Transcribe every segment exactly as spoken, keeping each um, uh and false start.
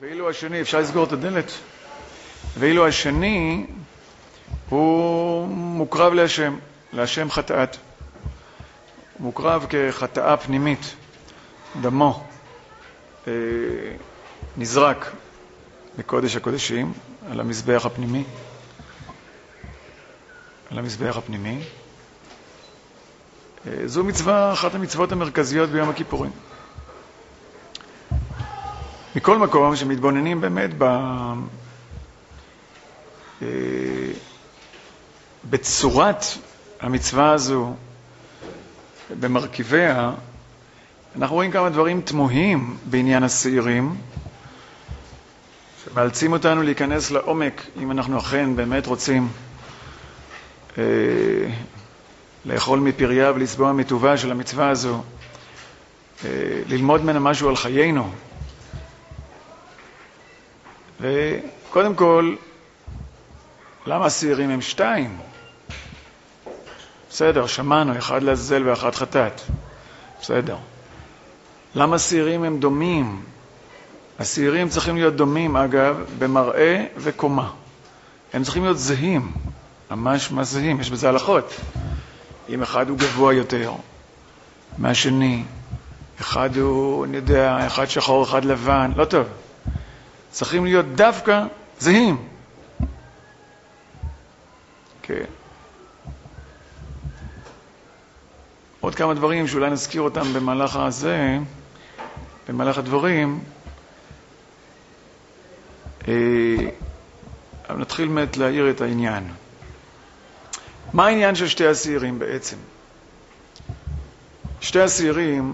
ואילו השני, אפשר לסגור את הדלת, ואילו השני הוא מוקרב להשם, להשם חטאת. מוקרב כחטאה פנימית, דמו אה, נזרק בקודש הקודשים על המזבח הפנימי, על המזבח הפנימי. אה, זו מצווה, אחת המצוות המרכזיות ביום הכיפורים. מכל מקום שמתבוננים באמת ב... אה, בצורת המצווה הזו, במרכיביה, אנחנו רואים כמה דברים תמוהים בעניין השעירים, שמאלצים אותנו להיכנס לעומק, אם אנחנו אכן באמת רוצים אה, לאכול מפריה ולסבוע מטובה של המצווה הזו, אה, ללמוד ממנה משהו על חיינו. וקודם כל, למה השעירים הם שתיים? בסדר, שמענו, אחד לעזאזל ואחד חטאת. בסדר. למה השעירים הם דומים? השעירים צריכים להיות דומים, אגב, במראה וקומה. הם צריכים להיות זהים, ממש ממש זהים, יש בזה הלכות. אם אחד הוא גבוה יותר מהשני, אחד הוא, אני יודע, אחד שחור, אחד לבן, לא טוב. צריכים להיות דווקא זהים. כן. עוד כמה דברים שאולי נזכיר אותם במהלך הזה, במהלך הדברים. אה, אבל נתחיל באמת להעיר את העניין. מה העניין של שתי השעירים בעצם? שתי השעירים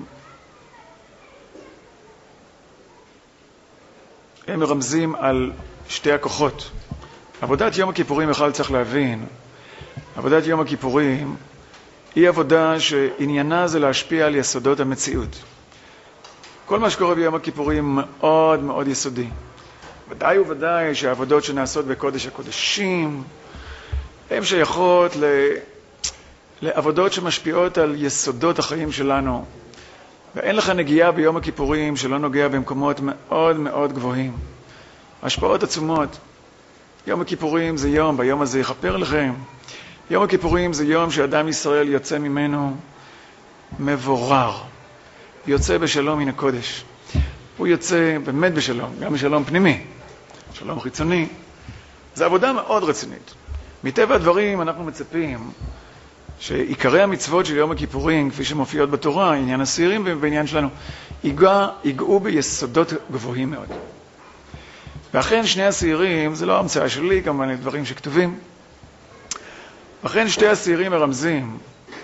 הם מרמזים על שתי הכוחות. עבודת יום הכיפורים, בכלל צריך להבין, עבודת יום הכיפורים היא עבודה שעניינה זה להשפיע על יסודות המציאות. כל מה שקורה ביום הכיפורים מאוד מאוד יסודי. ודאי וודאי שהעבודות שנעשות בקודש הקודשים, הן שייכות ל... לעבודות שמשפיעות על יסודות החיים שלנו. ואין לך נגיעה ביום הכיפורים שלא נוגע במקומות מאוד מאוד גבוהים. השפעות עצומות. יום הכיפורים זה יום, ביום הזה יכפר לכם. יום הכיפורים זה יום שאדם ישראל יוצא ממנו מבורר. יוצא בשלום מן הקודש. הוא יוצא באמת בשלום, גם בשלום פנימי, שלום חיצוני. זו עבודה מאוד רצינית. מטבע הדברים אנחנו מצפים שעיקרי המצוות של יום הכיפורים, כפי שמופיעות בתורה, עניין השעירים ובעניין שלנו, ייגע, ייגעו ביסודות גבוהים מאוד. ואכן שני השעירים, זה לא המצאה שלי, כמובן דברים שכתובים. ואכן שתי השעירים מרמזים,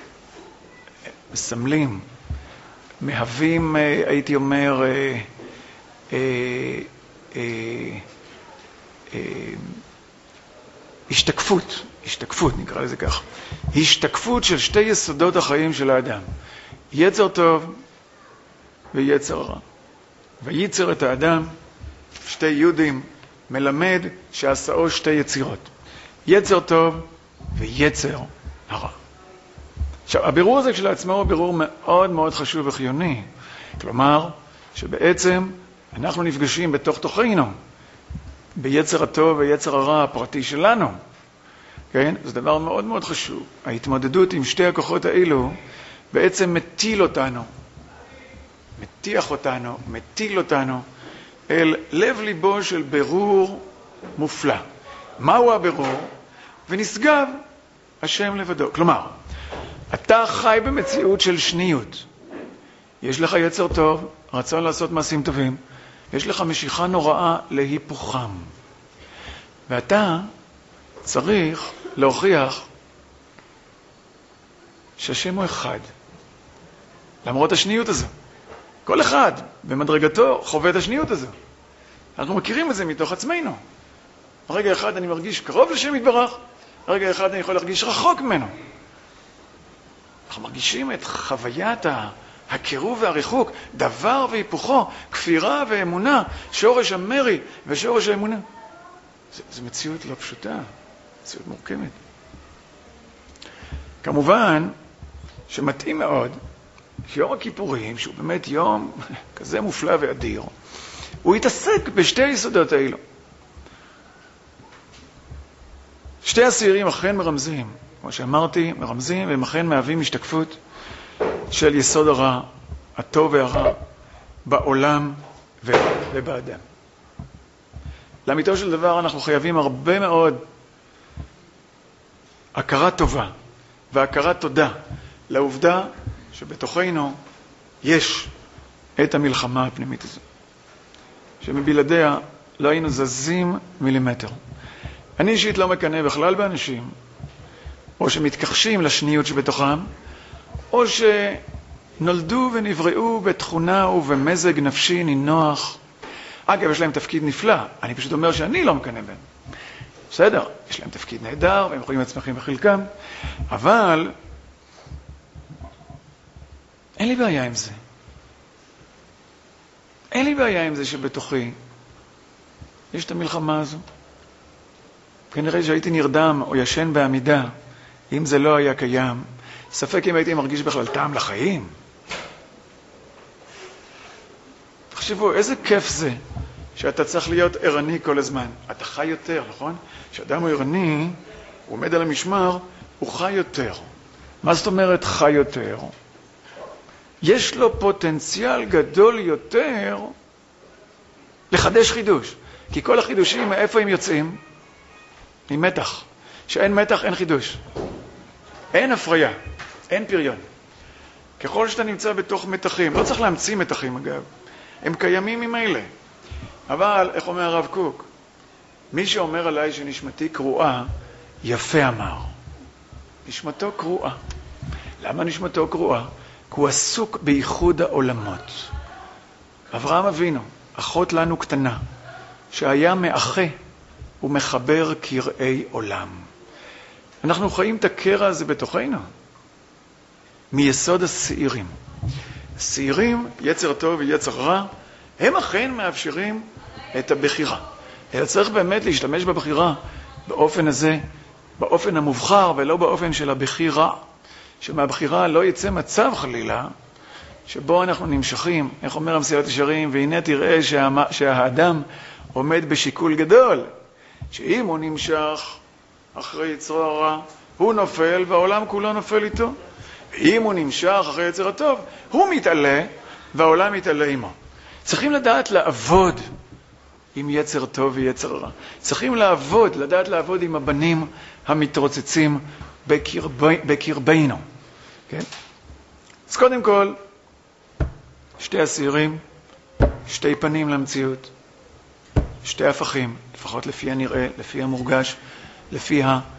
מסמלים, מהווים, הייתי אומר, אה, אה, אה, אה, השתקפות, השתקפות נקרא לזה כך, השתקפות של שתי יסודות החיים של האדם, יצר טוב ויצר רע. וייצר את האדם, שתי יהודים, מלמד שעשאו שתי יצירות, יצר טוב ויצר הרע. עכשיו, הבירור הזה כשלעצמו הוא בירור מאוד מאוד חשוב וחיוני. כלומר, שבעצם אנחנו נפגשים בתוך תוכנו, ביצר הטוב ויצר הרע הפרטי שלנו. כן? זה דבר מאוד מאוד חשוב. ההתמודדות עם שתי הכוחות האלו בעצם מטיל אותנו, מטיח אותנו, מטיל אותנו אל לב ליבו של בירור מופלא. מהו הבירור? ונשגב השם לבדו. כלומר, אתה חי במציאות של שניות. יש לך יצר טוב, רצון לעשות מעשים טובים. יש לך משיכה נוראה להיפוכם. ואתה צריך להוכיח שהשם הוא אחד. למרות השניות הזו. כל אחד במדרגתו חווה את השניות הזו. אנחנו מכירים את זה מתוך עצמנו. ברגע אחד אני מרגיש קרוב לשם יתברך, ברגע אחד אני יכול להרגיש רחוק ממנו. אנחנו מרגישים את חוויית הקירוב והריחוק, דבר והיפוכו, כפירה ואמונה, שורש המרי ושורש האמונה. זו מציאות לא פשוטה, מציאות מורכבת. כמובן שמתאים מאוד שיום הכיפורים, שהוא באמת יום כזה מופלא ואדיר, הוא יתעסק בשתי היסודות האלו. שתי השעירים אכן מרמזים, כמו שאמרתי, מרמזים, והם אכן מהווים השתקפות של יסוד הרע, הטוב והרע, בעולם ובאדם. לאמיתו של דבר אנחנו חייבים הרבה מאוד הכרת טובה והכרת תודה לעובדה שבתוכנו יש את המלחמה הפנימית הזו, שמבלעדיה לא היינו זזים מילימטר. אני אישית לא מקנא בכלל באנשים, או שמתכחשים לשניות שבתוכם, או שנולדו ונבראו בתכונה ובמזג נפשי נינוח. אגב, יש להם תפקיד נפלא. אני פשוט אומר שאני לא מקנא בהם. בסדר, יש להם תפקיד נהדר, והם יכולים להצמחים בחלקם, אבל אין לי בעיה עם זה. אין לי בעיה עם זה שבתוכי יש את המלחמה הזו. כנראה שהייתי נרדם או ישן בעמידה, אם זה לא היה קיים. ספק אם הייתי מרגיש בכלל טעם לחיים. תחשבו, איזה כיף זה שאתה צריך להיות ערני כל הזמן. אתה חי יותר, נכון? כשאדם הוא ערני, הוא עומד על המשמר, הוא חי יותר. מה זאת אומרת חי יותר? יש לו פוטנציאל גדול יותר לחדש חידוש. כי כל החידושים, מאיפה הם יוצאים? ממתח. שאין מתח, אין חידוש. אין הפריה, אין פריון. ככל שאתה נמצא בתוך מתחים, לא צריך להמציא מתחים אגב, הם קיימים ממילא. אבל, איך אומר הרב קוק? מי שאומר עליי שנשמתי קרועה, יפה אמר. נשמתו קרועה. למה נשמתו קרועה? כי הוא עסוק בייחוד העולמות. אברהם אבינו, אחות לנו קטנה, שהיה מאחה ומחבר קרעי עולם. אנחנו חיים את הקרע הזה בתוכנו, מיסוד השעירים. השעירים, יצר טוב ויצר רע, הם אכן מאפשרים את הבחירה. אלא צריך באמת להשתמש בבחירה באופן הזה, באופן המובחר ולא באופן של הבחירה. שמהבחירה לא יצא מצב חלילה, שבו אנחנו נמשכים, איך אומר המסילת ישרים, והנה תראה שה... שהאדם עומד בשיקול גדול, שאם הוא נמשך אחרי יצרו הרע, הוא נופל והעולם כולו נופל איתו. ואם הוא נמשך אחרי יצר הטוב, הוא מתעלה והעולם מתעלה עמו. צריכים לדעת לעבוד עם יצר טוב ויצר רע. צריכים לעבוד, לדעת לעבוד עם הבנים המתרוצצים בקרבי, בקרבינו. כן? אז קודם כל, שתי השעירים, שתי פנים למציאות, שתי הפכים, לפחות לפי הנראה, לפי המורגש, לפי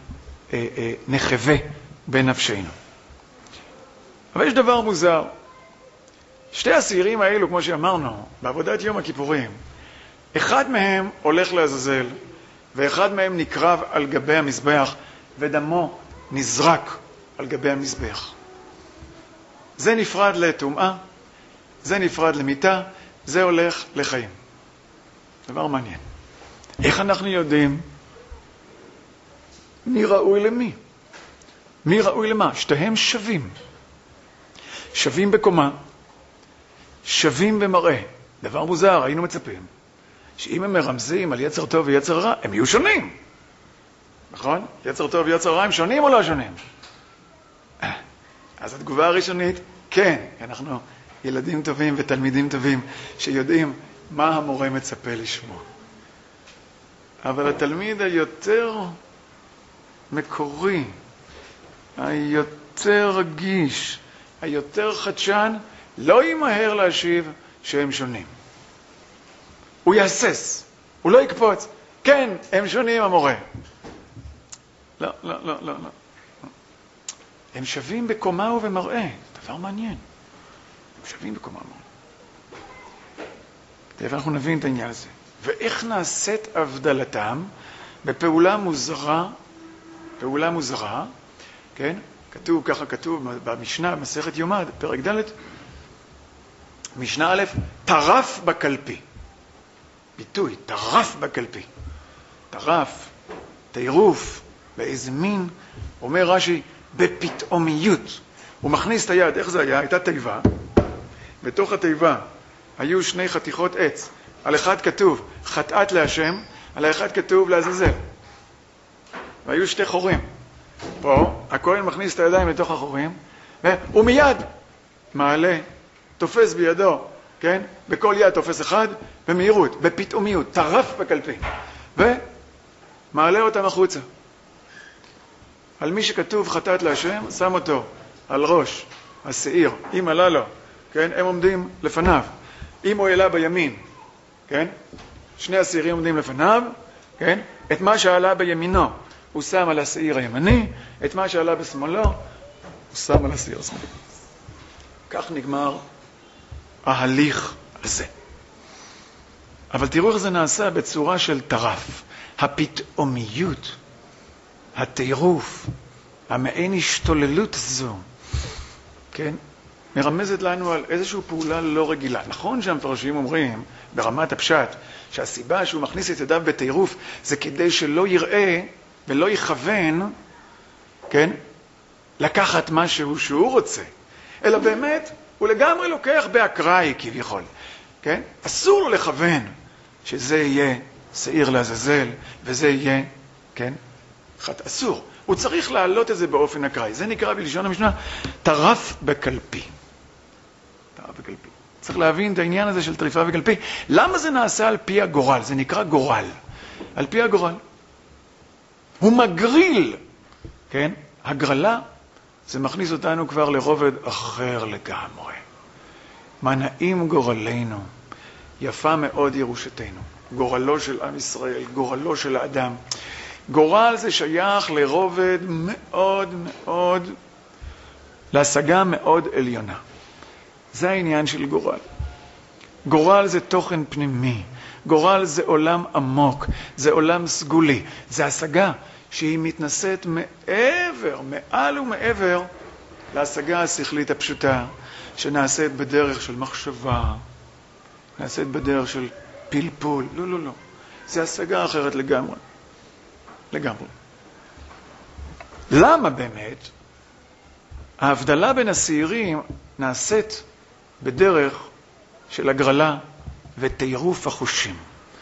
הנחווה בנפשנו. אבל יש דבר מוזר. שתי השעירים האלו, כמו שאמרנו, בעבודת יום הכיפורים, אחד מהם הולך לעזאזל, ואחד מהם נקרב על גבי המזבח, ודמו נזרק על גבי המזבח. זה נפרד לטומאה, זה נפרד למיטה, זה הולך לחיים. דבר מעניין. איך אנחנו יודעים מי ראוי למי? מי ראוי למה? שתיהם שווים. שווים בקומה, שווים במראה. דבר מוזר, היינו מצפים שאם הם מרמזים על יצר טוב ויצר רע, הם יהיו שונים. נכון? יצר טוב ויצר רע הם שונים או לא שונים? אז התגובה הראשונית, כן, אנחנו ילדים טובים ותלמידים טובים שיודעים מה המורה מצפה לשמוע. אבל התלמיד היותר מקורי, היותר רגיש, היותר חדשן, לא ימהר להשיב שהם שונים. הוא יהסס, הוא לא יקפוץ. כן, הם שונים המורה. לא, לא, לא, לא, לא. הם שווים בקומה ובמראה. דבר מעניין. הם שווים בקומה ובמראה. תכף אנחנו נבין את העניין הזה. ואיך נעשית הבדלתם בפעולה מוזרה, פעולה מוזרה, כן? כתוב, ככה כתוב במשנה, במסכת יומא, פרק ד', משנה א', טרף בקלפי. ביטוי, טרף בקלפי. טרף, טירוף, באיזה מין, אומר רש"י, בפתאומיות. הוא מכניס את היד, איך זה היה? הייתה תיבה. בתוך התיבה היו שני חתיכות עץ, על אחד כתוב חטאת להשם, על האחד כתוב לעזאזל. והיו שתי חורים. פה הכהן מכניס את הידיים לתוך החורים, והוא מיד מעלה, תופס בידו, כן? בכל יד תופס אחד, במהירות, בפתאומיות, טרף בקלפי, ומעלה אותם החוצה. על מי שכתוב חטאת להשם, שם אותו על ראש השעיר, אם עלה לו, כן? הם עומדים לפניו. אם הוא העלה בימין, כן? שני השעירים עומדים לפניו, כן? את מה שעלה בימינו הוא שם על השעיר הימני, את מה שעלה בשמאלו הוא שם על השעיר השמאלי. כך נגמר ההליך הזה. אבל תראו איך זה נעשה בצורה של טרף. הפתאומיות, הטירוף, המעין השתוללות הזו, כן? מרמזת לנו על איזושהי פעולה לא רגילה. נכון שהמפרשים אומרים, ברמת הפשט, שהסיבה שהוא מכניס את ידיו בטירוף, זה כדי שלא יראה ולא יכוון, כן? לקחת משהו שהוא רוצה. אלא באמת, הוא לגמרי לוקח באקראי כביכול. כן? אסור לו לכוון שזה יהיה שעיר לעזאזל, וזה יהיה, כן? חט, אסור. הוא צריך להעלות את זה באופן אקראי. זה נקרא בלשון המשנה, טרף בקלפי. טרף בקלפי. צריך להבין את העניין הזה של טריפה בקלפי. למה זה נעשה על פי הגורל? זה נקרא גורל. על פי הגורל. הוא מגריל, כן? הגרלה, זה מכניס אותנו כבר לרובד אחר לגמרי. מה נעים גורלנו, יפה מאוד ירושתנו. גורלו של עם ישראל, גורלו של האדם. גורל זה שייך לרובד מאוד מאוד, להשגה מאוד עליונה. זה העניין של גורל. גורל זה תוכן פנימי. גורל זה עולם עמוק, זה עולם סגולי. זה השגה שהיא מתנשאת מעבר, מעל ומעבר, להשגה השכלית הפשוטה, שנעשית בדרך של מחשבה, נעשית בדרך של פלפול. לא, לא, לא. זה השגה אחרת לגמרי. לגמרי. למה באמת ההבדלה בין השעירים נעשית בדרך של הגרלה וטירוף החושים?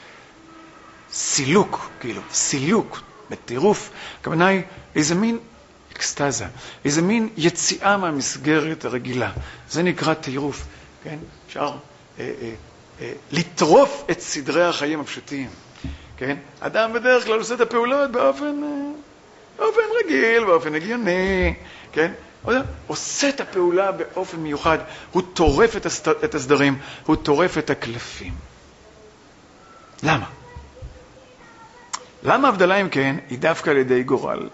סילוק, כאילו, סילוק, בטירוף, הכוונה היא איזה מין אקסטזה, איזה מין יציאה מהמסגרת הרגילה. זה נקרא טירוף, כן? אפשר אה, אה, אה, לטרוף את סדרי החיים הפשוטים, כן? אדם בדרך כלל עושה את הפעולות באופן, אה, באופן רגיל, באופן הגיוני, כן? עושה את הפעולה באופן מיוחד, הוא טורף את, הסד... את הסדרים, הוא טורף את הקלפים. למה? למה הבדלה אם כן היא דווקא על ידי גורל?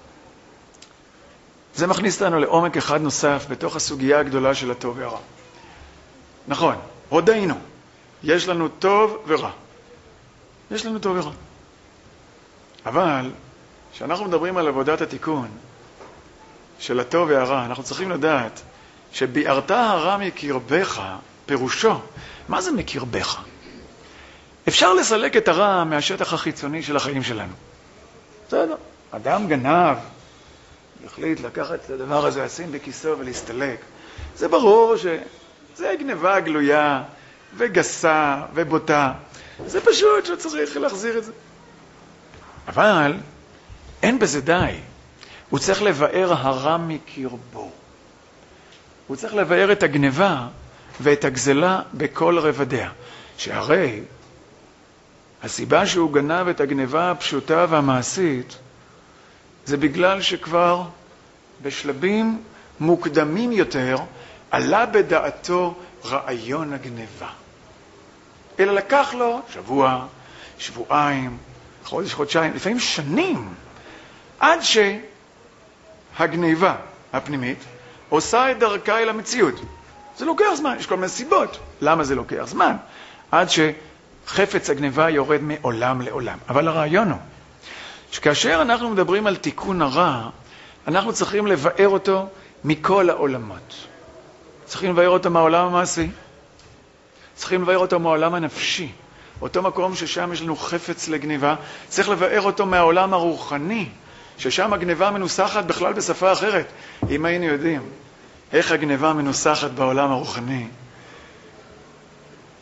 זה מכניס אותנו לעומק אחד נוסף בתוך הסוגיה הגדולה של הטוב והרע. נכון, הודענו, יש לנו טוב ורע. יש לנו טוב ורע. אבל כשאנחנו מדברים על עבודת התיקון של הטוב והרע, אנחנו צריכים לדעת שביארת הרע מקרבך, פירושו, מה זה מקרבך? אפשר לסלק את הרע מהשטח החיצוני של החיים שלנו. בסדר, אדם גנב, יחליט לקחת את הדבר הזה, לשים בכיסו ולהסתלק. זה ברור שזה גנבה גלויה וגסה ובוטה. זה פשוט שצריך להחזיר את זה. אבל אין בזה די. הוא צריך לבאר הרע מקרבו. הוא צריך לבאר את הגנבה ואת הגזלה בכל רבדיה. שהרי הסיבה שהוא גנב את הגנבה הפשוטה והמעשית, זה בגלל שכבר בשלבים מוקדמים יותר עלה בדעתו רעיון הגנבה. אלא לקח לו שבוע, שבועיים, חודש, חודשיים, לפעמים שנים, עד שהגניבה הפנימית עושה את דרכה אל המציאות. זה לוקח זמן, יש כל מיני סיבות. למה זה לוקח זמן? עד שחפץ הגניבה יורד מעולם לעולם. אבל הרעיון הוא שכאשר אנחנו מדברים על תיקון הרע, אנחנו צריכים לבאר אותו מכל העולמות. צריכים לבאר אותו מהעולם המעשי. צריכים לבאר אותו מהעולם הנפשי. אותו מקום ששם יש לנו חפץ לגניבה, צריך לבאר אותו מהעולם הרוחני, ששם הגניבה מנוסחת בכלל בשפה אחרת. אם היינו יודעים איך הגניבה מנוסחת בעולם הרוחני,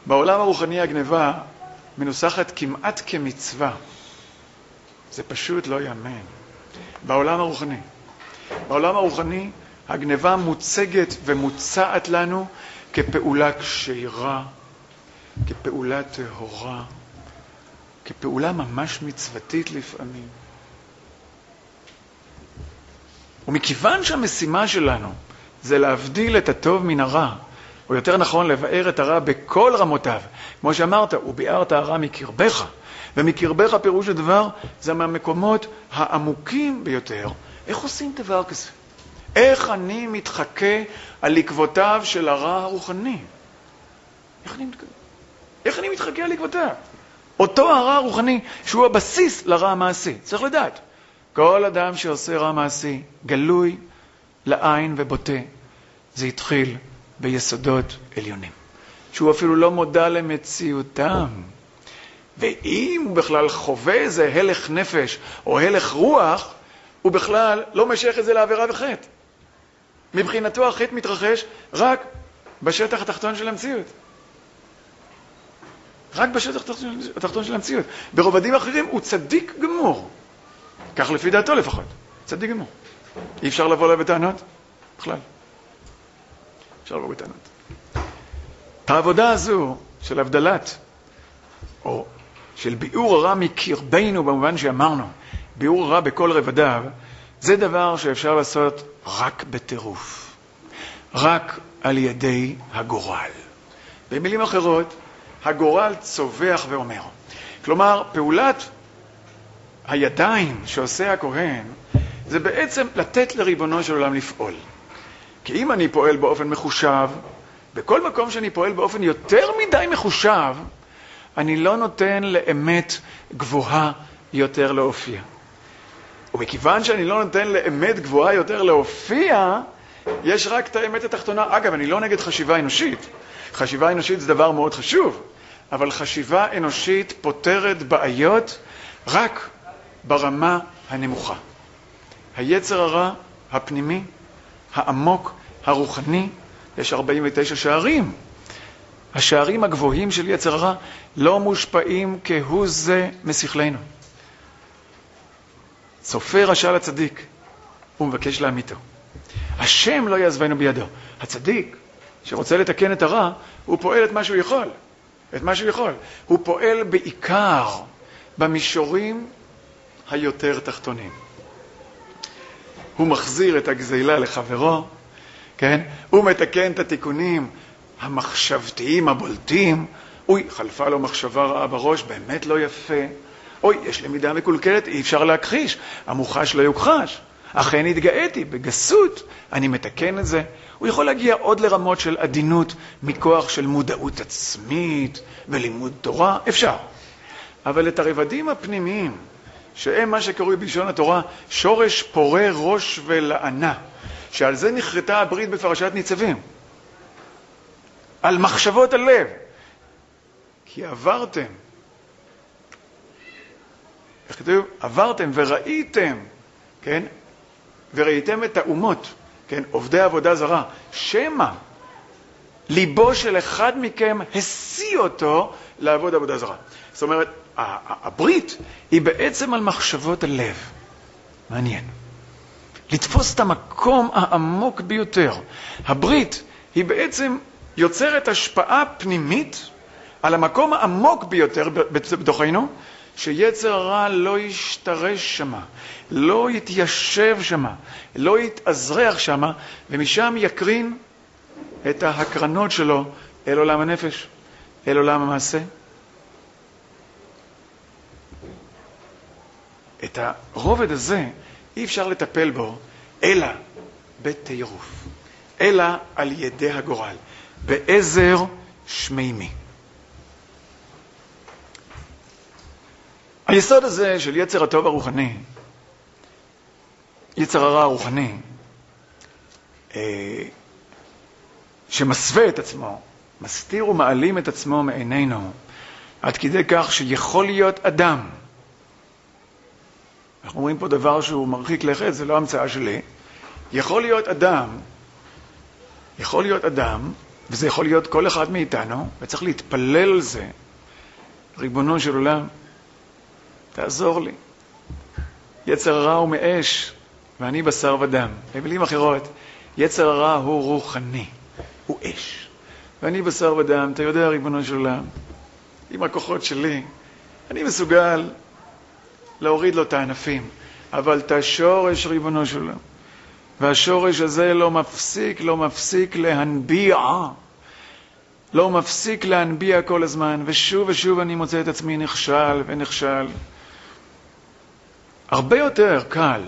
בעולם הרוחני הגניבה מנוסחת כמעט כמצווה. זה פשוט לא יאמן. בעולם הרוחני. בעולם הרוחני הגניבה מוצגת ומוצעת לנו כפעולה כשרה, כפעולה טהורה, כפעולה ממש מצוותית לפעמים. ומכיוון שהמשימה שלנו זה להבדיל את הטוב מן הרע, או יותר נכון לבאר את הרע בכל רמותיו, כמו שאמרת, וביארת הרע מקרבך, ומקרבך פירוש הדבר זה מהמקומות העמוקים ביותר. איך עושים דבר כזה? איך אני מתחכה על עקבותיו של הרע הרוחני? איך אני, איך אני מתחכה על עקבותיו? אותו הרע הרוחני שהוא הבסיס לרע המעשי. צריך לדעת, כל אדם שעושה רע מעשי, גלוי לעין ובוטה, זה התחיל ביסודות עליונים, שהוא אפילו לא מודע למציאותם. ואם הוא בכלל חווה איזה הלך נפש או הלך רוח, הוא בכלל לא משך את זה לעבירה וחטא. מבחינתו החטא מתרחש רק בשטח התחתון של המציאות. רק בשטח התחתון של המציאות. ברובדים אחרים הוא צדיק גמור. כך לפי דעתו לפחות. צדיק גמור. אי אפשר לבוא לו בטענות? בכלל. אפשר לבוא בטענות. העבודה הזו של הבדלת, או של ביאור הרע מקרבנו במובן שאמרנו, ביאור הרע בכל רבדיו, זה דבר שאפשר לעשות רק בטירוף. רק על ידי הגורל. במילים אחרות, הגורל צובח ואומר. כלומר, פעולת הידיים שעושה הכהן, זה בעצם לתת לריבונו של עולם לפעול. כי אם אני פועל באופן מחושב, בכל מקום שאני פועל באופן יותר מדי מחושב, אני לא נותן לאמת גבוהה יותר להופיע. ומכיוון שאני לא נותן לאמת גבוהה יותר להופיע, יש רק את האמת התחתונה. אגב, אני לא נגד חשיבה אנושית. חשיבה אנושית זה דבר מאוד חשוב, אבל חשיבה אנושית פותרת בעיות רק ברמה הנמוכה. היצר הרע, הפנימי, העמוק, הרוחני, יש ארבעים ותשע שערים. השערים הגבוהים של יצר הרע לא מושפעים כהוא זה משכלנו. צופה רשע לצדיק, הוא מבקש להמיתו. השם לא יעזבנו בידו. הצדיק שרוצה לתקן את הרע, הוא פועל את מה שהוא יכול. את מה שהוא יכול. הוא פועל בעיקר במישורים היותר תחתונים. הוא מחזיר את הגזילה לחברו, כן? הוא מתקן את התיקונים המחשבתיים, הבולטים. אוי, חלפה לו מחשבה רעה בראש, באמת לא יפה. אוי, יש לי מידה מקולקלת, אי אפשר להכחיש. המוחש לא יוכחש. אכן התגאיתי, בגסות, אני מתקן את זה. הוא יכול להגיע עוד לרמות של עדינות, מכוח של מודעות עצמית ולימוד תורה, אפשר. אבל את הרבדים הפנימיים, שהם מה שקרוי בלשון התורה, שורש פורה ראש ולענה, שעל זה נחרטה הברית בפרשת ניצבים. על מחשבות הלב. כי עברתם, איך כתוב? עברתם וראיתם, כן? וראיתם את האומות, כן? עובדי עבודה זרה. שמה ליבו של אחד מכם השיא אותו לעבוד עבודה זרה. זאת אומרת, הברית היא בעצם על מחשבות הלב. מעניין. לתפוס את המקום העמוק ביותר. הברית היא בעצם יוצרת השפעה פנימית על המקום העמוק ביותר בתוכנו, שיצר הרע לא ישתרש שמה, לא יתיישב שמה, לא יתאזרח שמה, ומשם יקרין את ההקרנות שלו אל עולם הנפש, אל עולם המעשה. את הרובד הזה אי אפשר לטפל בו, אלא בתירוף, אלא על ידי הגורל, בעזר שמימי. היסוד הזה של יצר הטוב הרוחני, יצר הרע הרוחני, שמסווה את עצמו, מסתיר ומעלים את עצמו מעינינו, עד כדי כך שיכול להיות אדם, אנחנו אומרים פה דבר שהוא מרחיק לכת, זה לא המצאה שלי, יכול להיות אדם, יכול להיות אדם וזה יכול להיות כל אחד מאיתנו, וצריך להתפלל על זה. ריבונו של עולם, תעזור לי. יצר הרע הוא מאש, ואני בשר ודם. במילים אחרות, יצר הרע הוא רוחני, הוא אש. ואני בשר ודם, אתה יודע, ריבונו של עולם, עם הכוחות שלי, אני מסוגל להוריד לו את הענפים, אבל את השורש, ריבונו של עולם, והשורש הזה לא מפסיק, לא מפסיק להנביע, לא מפסיק להנביע כל הזמן, ושוב ושוב אני מוצא את עצמי נכשל ונכשל. הרבה יותר קל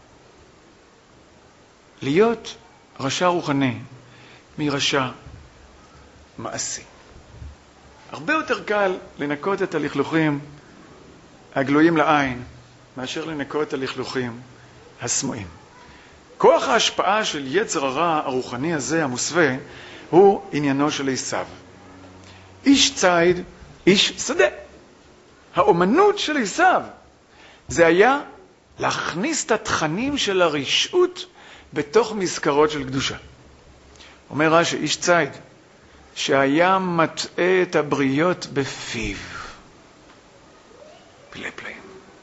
להיות רשע רוחני מרשע מעשי. הרבה יותר קל לנקות את הלכלוכים הגלויים לעין, מאשר לנקות את הלכלוכים הסמויים. כוח ההשפעה של יצר הרע הרוחני הזה, המוסווה, הוא עניינו של עשיו. איש ציד, איש שדה. האומנות של עשיו, זה היה להכניס את התכנים של הרשעות בתוך מזכרות של קדושה. אומר רש"י, איש ציד, שהיה מטעה את הבריות בפיו. פלא פלאים.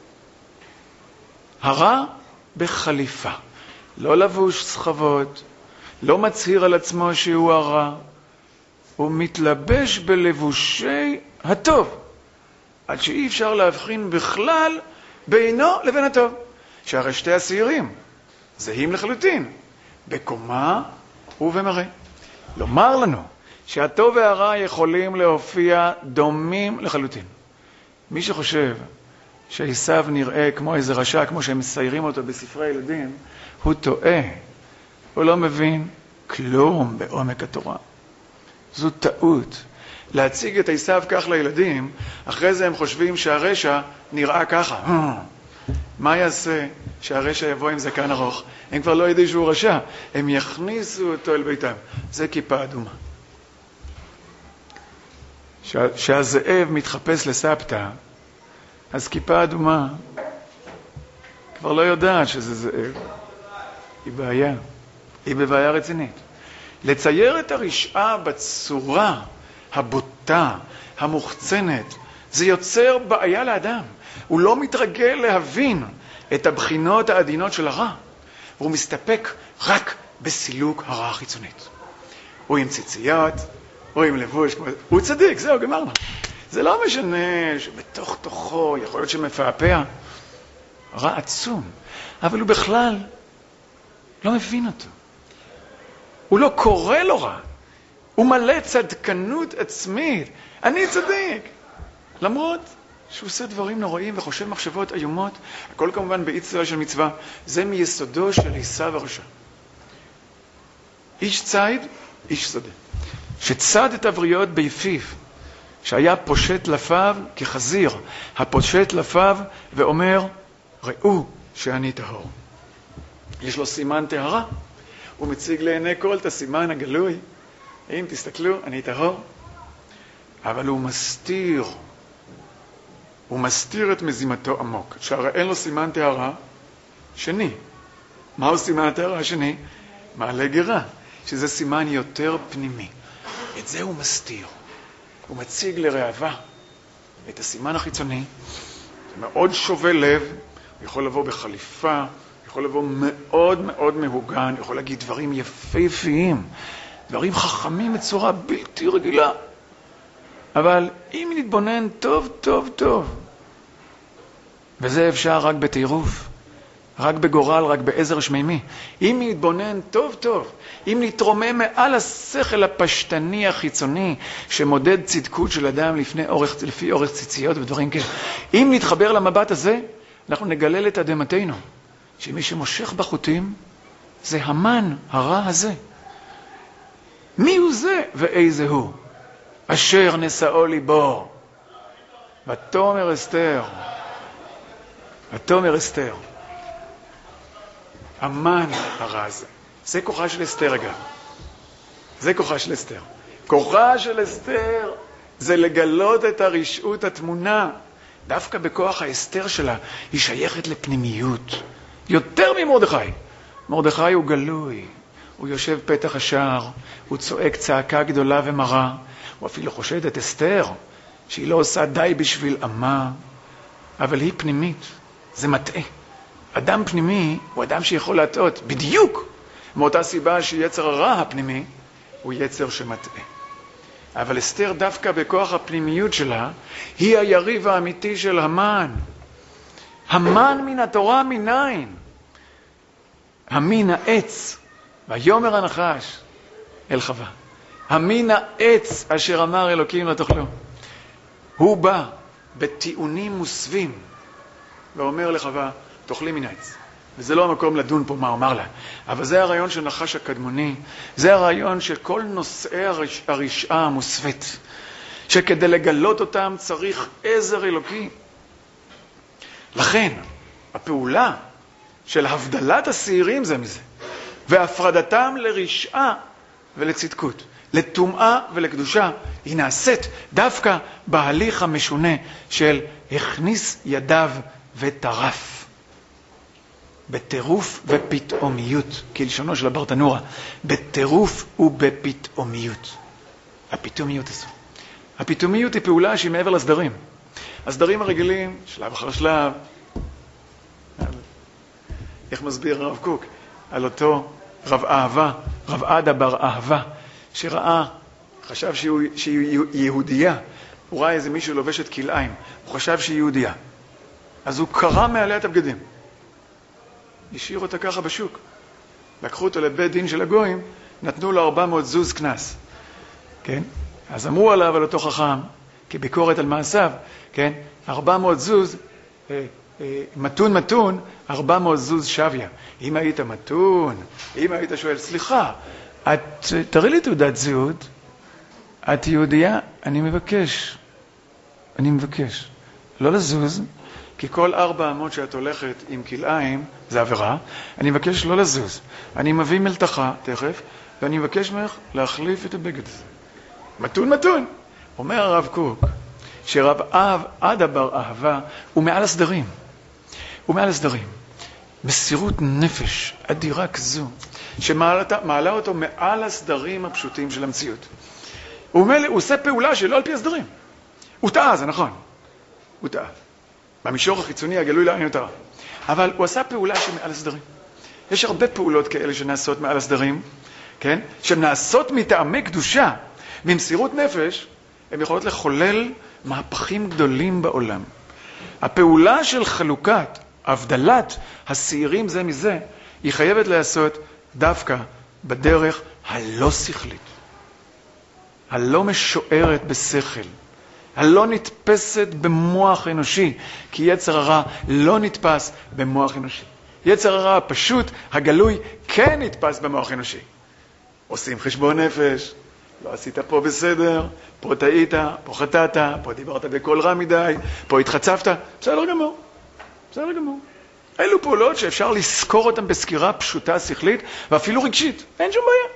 הרע בחליפה, לא לבוש סחבות, לא מצהיר על עצמו שהוא הרע, הוא מתלבש בלבושי הטוב, עד שאי אפשר להבחין בכלל בינו לבין הטוב. שהרי שתי השעירים זהים לחלוטין, בקומה ובמראה. לומר לנו שהטוב והרע יכולים להופיע דומים לחלוטין. מי שחושב שעשיו נראה כמו איזה רשע, כמו שהם מציירים אותו בספרי ילדים, הוא טועה. הוא לא מבין כלום בעומק התורה. זו טעות. להציג את עשיו כך לילדים, אחרי זה הם חושבים שהרשע נראה ככה. מה יעשה שהרשע יבוא עם זקן ארוך? הם כבר לא ידעו שהוא רשע. הם יכניסו אותו אל ביתם. זה כיפה אדומה. שהזאב מתחפש לסבתא, אז כיפה אדומה כבר לא יודעת שזה זאב. היא בעיה. היא בבעיה רצינית. לצייר את הרשעה בצורה הבוטה, המוחצנת, זה יוצר בעיה לאדם. הוא לא מתרגל להבין את הבחינות העדינות של הרע. הוא מסתפק רק בסילוק הרע החיצונית. הוא עם ציציות, הוא עם לבוש, הוא צדיק, זהו, גמרנו. זה לא משנה שבתוך תוכו יכול להיות שמפעפע. רע עצום, אבל הוא בכלל לא מבין אותו. הוא לא קורא לו רע. הוא מלא צדקנות עצמית. אני צדיק. למרות שהוא עושה דברים נוראים וחושב מחשבות איומות, הכל כמובן באי-צדקה של מצווה. זה מיסודו של עשיו הרשע. איש ציד, איש שדה. שצד את הבריות ביפיו, שהיה פושט לפיו כחזיר, הפושט לפיו ואומר, ראו שאני טהור. יש לו סימן טהרה. הוא מציג לעיני כל את הסימן הגלוי. אם תסתכלו, אני טהור. אבל הוא מסתיר. הוא מסתיר את מזימתו עמוק. שהרי אין לו סימן טהרה שני. מהו סימן הטהרה השני? מעלה גרה, שזה סימן יותר פנימי. את זה הוא מסתיר. הוא מציג לרעבה את הסימן החיצוני. זה מאוד שובה לב. הוא יכול לבוא בחליפה, יכול לבוא מאוד מאוד מהוגן, יכול להגיד דברים יפהפיים, דברים חכמים בצורה בלתי רגילה. אבל אם נתבונן טוב טוב טוב, וזה אפשר רק בתירוף, רק בגורל, רק בעזר שמימי, אם נתבונן טוב טוב, אם נתרומם מעל השכל הפשטני החיצוני שמודד צדקות של אדם לפני אורך, לפי אורך ציציות ודברים כאלה, אם נתחבר למבט הזה, אנחנו נגלה לתדהמתנו שמי שמושך בחוטים זה המן הרע הזה. מי הוא זה ואיזה הוא? אשר נשאו ליבו. ותאמר אסתר. ותאמר אסתר. המן הרע הזה. זה כוחה של אסתר אגב. זה כוחה של אסתר. כוחה של אסתר זה לגלות את הרשעות התמונה. דווקא בכוח האסתר שלה היא שייכת לפנימיות. יותר ממרדכי. מרדכי הוא גלוי. הוא יושב פתח השער, הוא צועק צעקה גדולה ומרה, הוא אפילו חושד את אסתר, שהיא לא עושה די בשביל אמה, אבל היא פנימית, זה מטעה. אדם פנימי הוא אדם שיכול להטעות, בדיוק מאותה סיבה שיצר הרע הפנימי הוא יצר שמטעה. אבל אסתר דווקא בכוח הפנימיות שלה, היא היריב האמיתי של המן. המן מן התורה מניין. המין העץ, ויאמר הנחש אל חווה. המין העץ אשר אמר אלוקים לא תאכלו. הוא בא בטיעונים מוסווים ואומר לחווה, תאכלי מן העץ. וזה לא המקום לדון פה מה אומר לה. אבל זה הרעיון של נחש הקדמוני. זה הרעיון של כל נושאי הרש... הרשעה המוסווית. שכדי לגלות אותם צריך עזר אלוקי. לכן, הפעולה של הבדלת השעירים זה מזה, והפרדתם לרשעה ולצדקות, לטומאה ולקדושה, היא נעשית דווקא בהליך המשונה של הכניס ידיו וטרף. בטירוף ופתאומיות, כלשונו של הברטנורה, בטירוף ובפתאומיות. הפתאומיות הזו. הפתאומיות היא פעולה שהיא מעבר לסדרים. הסדרים הרגילים, שלב אחר שלב, איך מסביר הרב קוק? על אותו רב אהבה, רב עדה בר אהבה, שראה, חשב שהוא, שהיא יהודייה, הוא ראה איזה מישהו לובשת כלאיים, הוא חשב שהיא יהודייה. אז הוא קרא מעליה את הבגדים. השאיר אותה ככה בשוק. לקחו אותו לבית דין של הגויים, נתנו לו ארבע מאות זוז כנס. כן? אז אמרו עליו על אותו חכם, כביקורת על מעשיו, כן? ארבע מאות זוז, אה, אה, מתון מתון, ארבע מאות זוז שביה. אם היית מתון, אם היית שואל, סליחה, את, תראי לי תעודת זהות, את יהודייה? אני מבקש, אני מבקש. לא לזוז, כי כל ארבע אמות שאת הולכת עם כלאיים, זה עבירה, אני מבקש לא לזוז. אני מביא מלתחה תכף, ואני מבקש ממך להחליף את הבגד הזה. מתון מתון. אומר הרב קוק, שרב אב עדה בר אהבה הוא מעל הסדרים. הוא מעל הסדרים. מסירות נפש אדירה כזו, שמעלה אותו מעל הסדרים הפשוטים של המציאות. הוא, אומר, הוא עושה פעולה שלא על פי הסדרים. הוא טעה, זה נכון. הוא טעה. במישור החיצוני הגלוי לעין הוא טעה. אבל הוא עשה פעולה שמעל הסדרים. יש הרבה פעולות כאלה שנעשות מעל הסדרים, כן? שנעשות מטעמי קדושה, ממסירות נפש, הן יכולות לחולל מהפכים גדולים בעולם. הפעולה של חלוקת, הבדלת השעירים זה מזה, היא חייבת לעשות דווקא בדרך הלא שכלית, הלא משוערת בשכל, הלא נתפסת במוח אנושי, כי יצר הרע לא נתפס במוח אנושי. יצר הרע הפשוט, הגלוי, כן נתפס במוח אנושי. עושים חשבון נפש, לא עשית פה בסדר, פה טעית, פה חטאת, פה דיברת בקול רע מדי, פה התחצפת, בסדר גמור, בסדר גמור. אלו פעולות שאפשר לזכור אותן בסקירה פשוטה, שכלית, ואפילו רגשית, אין שום בעיה.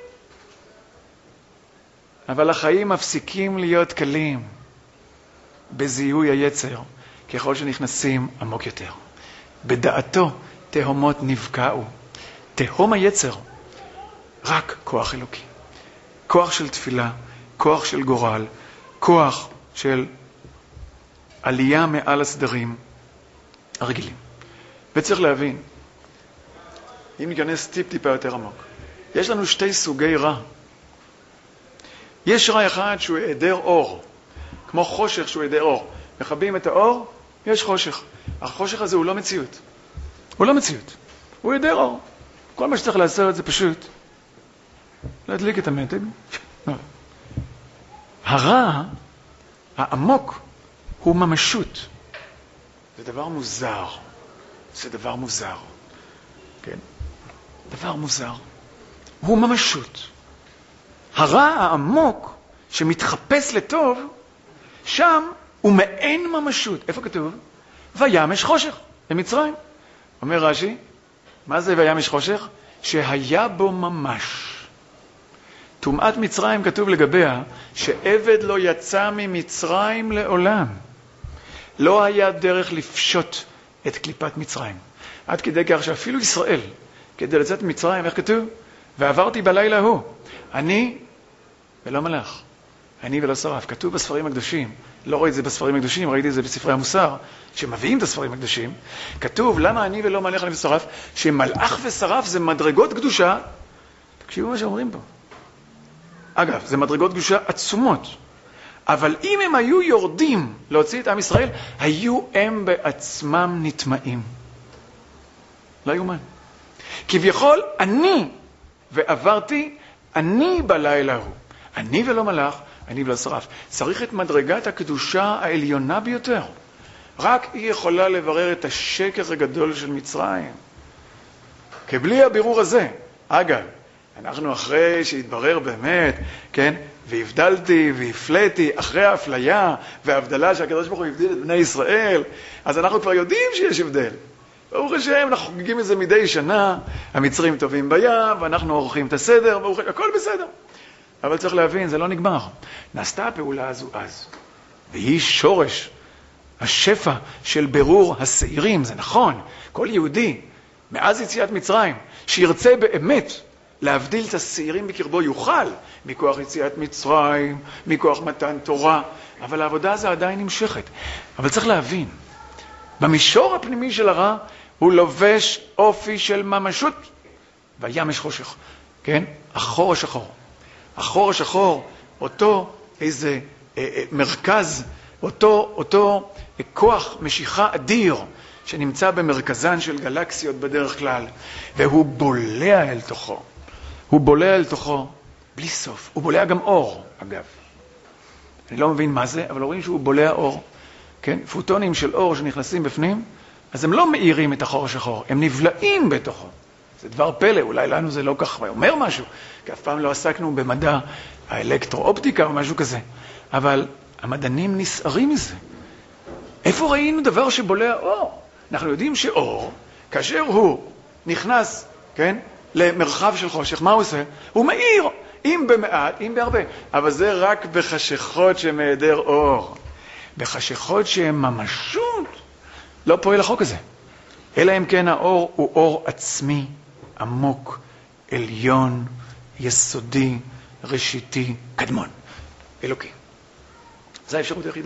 אבל החיים מפסיקים להיות קלים בזיהוי היצר, ככל שנכנסים עמוק יותר. בדעתו תהומות נבקעו. תהום היצר, רק כוח אלוקי. כוח של תפילה, כוח של גורל, כוח של עלייה מעל הסדרים הרגילים. וצריך להבין, אם ניכנס טיפ טיפה יותר עמוק, יש לנו שתי סוגי רע. יש רע אחד שהוא היעדר אור, כמו חושך שהוא היעדר אור. מכבים את האור, יש חושך. החושך הזה הוא לא מציאות. הוא לא מציאות. הוא היעדר אור. כל מה שצריך לעשות זה פשוט להדליק את המתג. הרע העמוק הוא ממשות. זה דבר מוזר. זה דבר מוזר. כן? דבר מוזר. הוא ממשות. הרע העמוק שמתחפש לטוב, שם הוא מעין ממשות. איפה כתוב? וימש חושך במצרים. אומר רש"י, מה זה וימש חושך? שהיה בו ממש. טומאת מצרים כתוב לגביה שעבד לא יצא ממצרים לעולם. לא היה דרך לפשוט את קליפת מצרים. עד כדי כך שאפילו ישראל, כדי לצאת ממצרים, איך כתוב? ועברתי בלילה ההוא, אני ולא מלאך, אני ולא שרף. כתוב בספרים הקדושים, לא ראיתי את זה בספרים הקדושים, ראיתי את זה בספרי המוסר, שמביאים את הספרים הקדושים. כתוב, למה אני ולא מלאך, אני ושרף? שמלאך ושרף זה מדרגות קדושה. תקשיבו מה שאומרים פה. אגב, זה מדרגות קדושה עצומות. אבל אם הם היו יורדים להוציא את עם ישראל, היו הם בעצמם נטמעים. לא יומן. כביכול, אני ועברתי, אני בלילה הוא. אני ולא מלאך, אני ולא שרף. צריך את מדרגת הקדושה העליונה ביותר. רק היא יכולה לברר את השקר הגדול של מצרים. כי בלי הבירור הזה, אגב, אנחנו אחרי שהתברר באמת, כן, והבדלתי והפלאתי, אחרי האפליה וההבדלה שהקדוש ברוך הוא הבדיל את בני ישראל, אז אנחנו כבר יודעים שיש הבדל. ברוך השם, אנחנו חוגגים את זה מדי שנה, המצרים טובים בים, ואנחנו עורכים את הסדר, ברוך השם, הכל בסדר. אבל צריך להבין, זה לא נגמר. נעשתה הפעולה הזו אז, והיא שורש השפע של ברור השעירים, זה נכון. כל יהודי, מאז יציאת מצרים, שירצה באמת להבדיל את השעירים בקרבו, יוכל, מכוח יציאת מצרים, מכוח מתן תורה, אבל העבודה הזו עדיין נמשכת. אבל צריך להבין, במישור הפנימי של הרע, הוא לובש אופי של ממשות, וים יש חושך, כן? החור השחור. החור השחור, אותו איזה אה, אה, מרכז, אותו, אותו אה, כוח משיכה אדיר, שנמצא במרכזן של גלקסיות בדרך כלל, והוא בולע אל תוכו. הוא בולע אל תוכו בלי סוף. הוא בולע גם אור, אגב. אני לא מבין מה זה, אבל רואים שהוא בולע אור. כן? פוטונים של אור שנכנסים בפנים, אז הם לא מאירים את החור השחור, הם נבלעים בתוכו. זה דבר פלא, אולי לנו זה לא כך אומר משהו, כי אף פעם לא עסקנו במדע האלקטרואופטיקה או משהו כזה. אבל המדענים נסערים מזה. איפה ראינו דבר שבולע אור? אנחנו יודעים שאור, כאשר הוא נכנס, כן, למרחב של חושך, מה הוא עושה? הוא מאיר, אם במעט, אם בהרבה. אבל זה רק בחשכות שמהיעדר אור. בחשכות שהן ממשות, לא פועל החוק הזה. אלא אם כן האור הוא אור עצמי, עמוק, עליון, יסודי, ראשיתי, קדמון, אלוקי. זו האפשרות היחידה.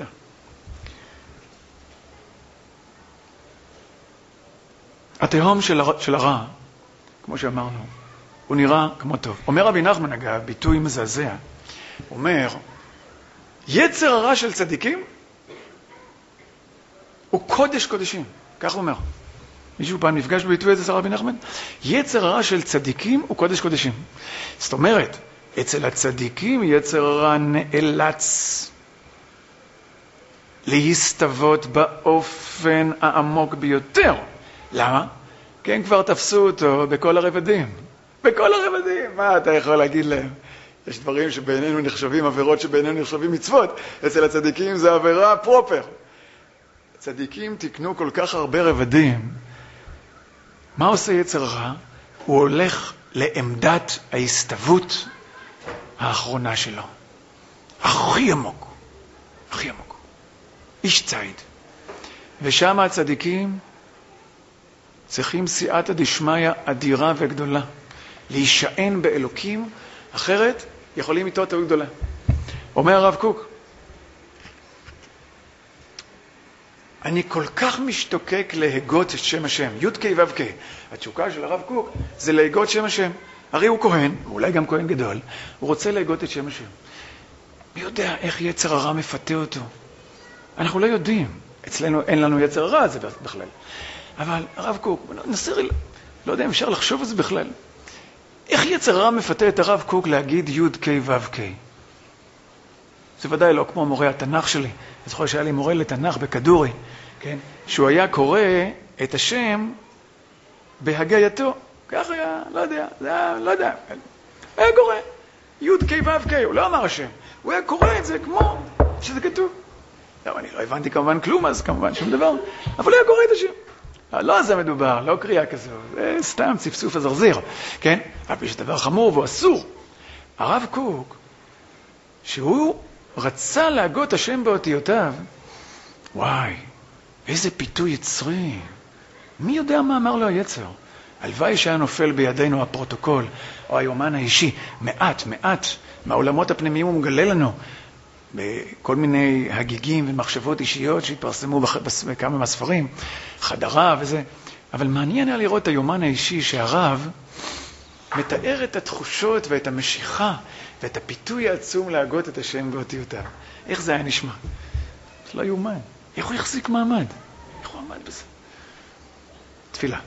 התהום של, הר... של הרע, כמו שאמרנו, הוא נראה כמו טוב. אומר רבי נחמן, אגב, ביטוי מזעזע, אומר, יצר הרע של צדיקים הוא קודש קודשים. כך הוא אומר. מישהו פעם נפגש בביטוי הזה, רבי נחמן? יצר הרע של צדיקים הוא קודש קודשים. זאת אומרת, אצל הצדיקים יצר הרע נאלץ להסתוות באופן העמוק ביותר. למה? כי הם כבר תפסו אותו בכל הרבדים. בכל הרבדים. מה אתה יכול להגיד להם? יש דברים שבינינו נחשבים עבירות, שבינינו נחשבים מצוות. אצל הצדיקים זה עבירה פרופר. הצדיקים תקנו כל כך הרבה רבדים. מה עושה יצר הרע? הוא הולך לעמדת ההסתוות האחרונה שלו. הכי עמוק. הכי עמוק. איש ציד. ושם הצדיקים צריכים סייעתא דשמיא אדירה וגדולה. להישען באלוקים, אחרת יכולים איתו טעות גדולה. אומר הרב קוק, אני כל כך משתוקק להגות את שם השם, י' ק' ו' ק'. התשוקה של הרב קוק זה להגות שם השם. הרי הוא כהן, אולי גם כהן גדול, הוא רוצה להגות את שם השם. מי יודע איך יצר הרע מפתה אותו? אנחנו לא יודעים. אצלנו אין לנו יצר הרע, זה בכלל. אבל הרב קוק, ננסה, לא יודע אם אפשר לחשוב על זה בכלל. איך יצר הרע מפתה את הרב קוק להגיד י' ק' ו' ק'? זה ודאי לא כמו מורה התנ"ך שלי. אני זוכר שהיה לי מורה לתנ"ך בכדורי, כן? שהוא היה קורא את השם בהגייתו. כך היה, לא יודע, זה היה, לא יודע. היה קורא י' ק' ו' ק', הוא לא אמר השם. הוא היה קורא את זה כמו שזה כתוב. לא, אני לא הבנתי כמובן כלום, אז כמובן שום דבר, אבל הוא היה קורא את השם. לא זה מדובר, לא קריאה כזו, זה סתם צפצוף הזרזיר, כן? אבל יש דבר חמור והוא אסור. הרב קוק, שהוא רצה להגות השם באותיותיו, וואי, איזה פיתוי יצרי. מי יודע מה אמר לו היצר? הלוואי שהיה נופל בידינו הפרוטוקול או היומן האישי. מעט, מעט מהעולמות הפנימיים הוא מגלה לנו בכל מיני הגיגים ומחשבות אישיות שהתפרסמו בכמה מהספרים, חדרה וזה. אבל מעניין היה לראות את היומן האישי שהרב מתאר את התחושות ואת המשיכה ואת הפיתוי העצום להגות את השם באותיותיו. איך זה היה נשמע? זה לא יומן. איך הוא יחזיק מעמד? איך הוא עמד בזה? תפילה.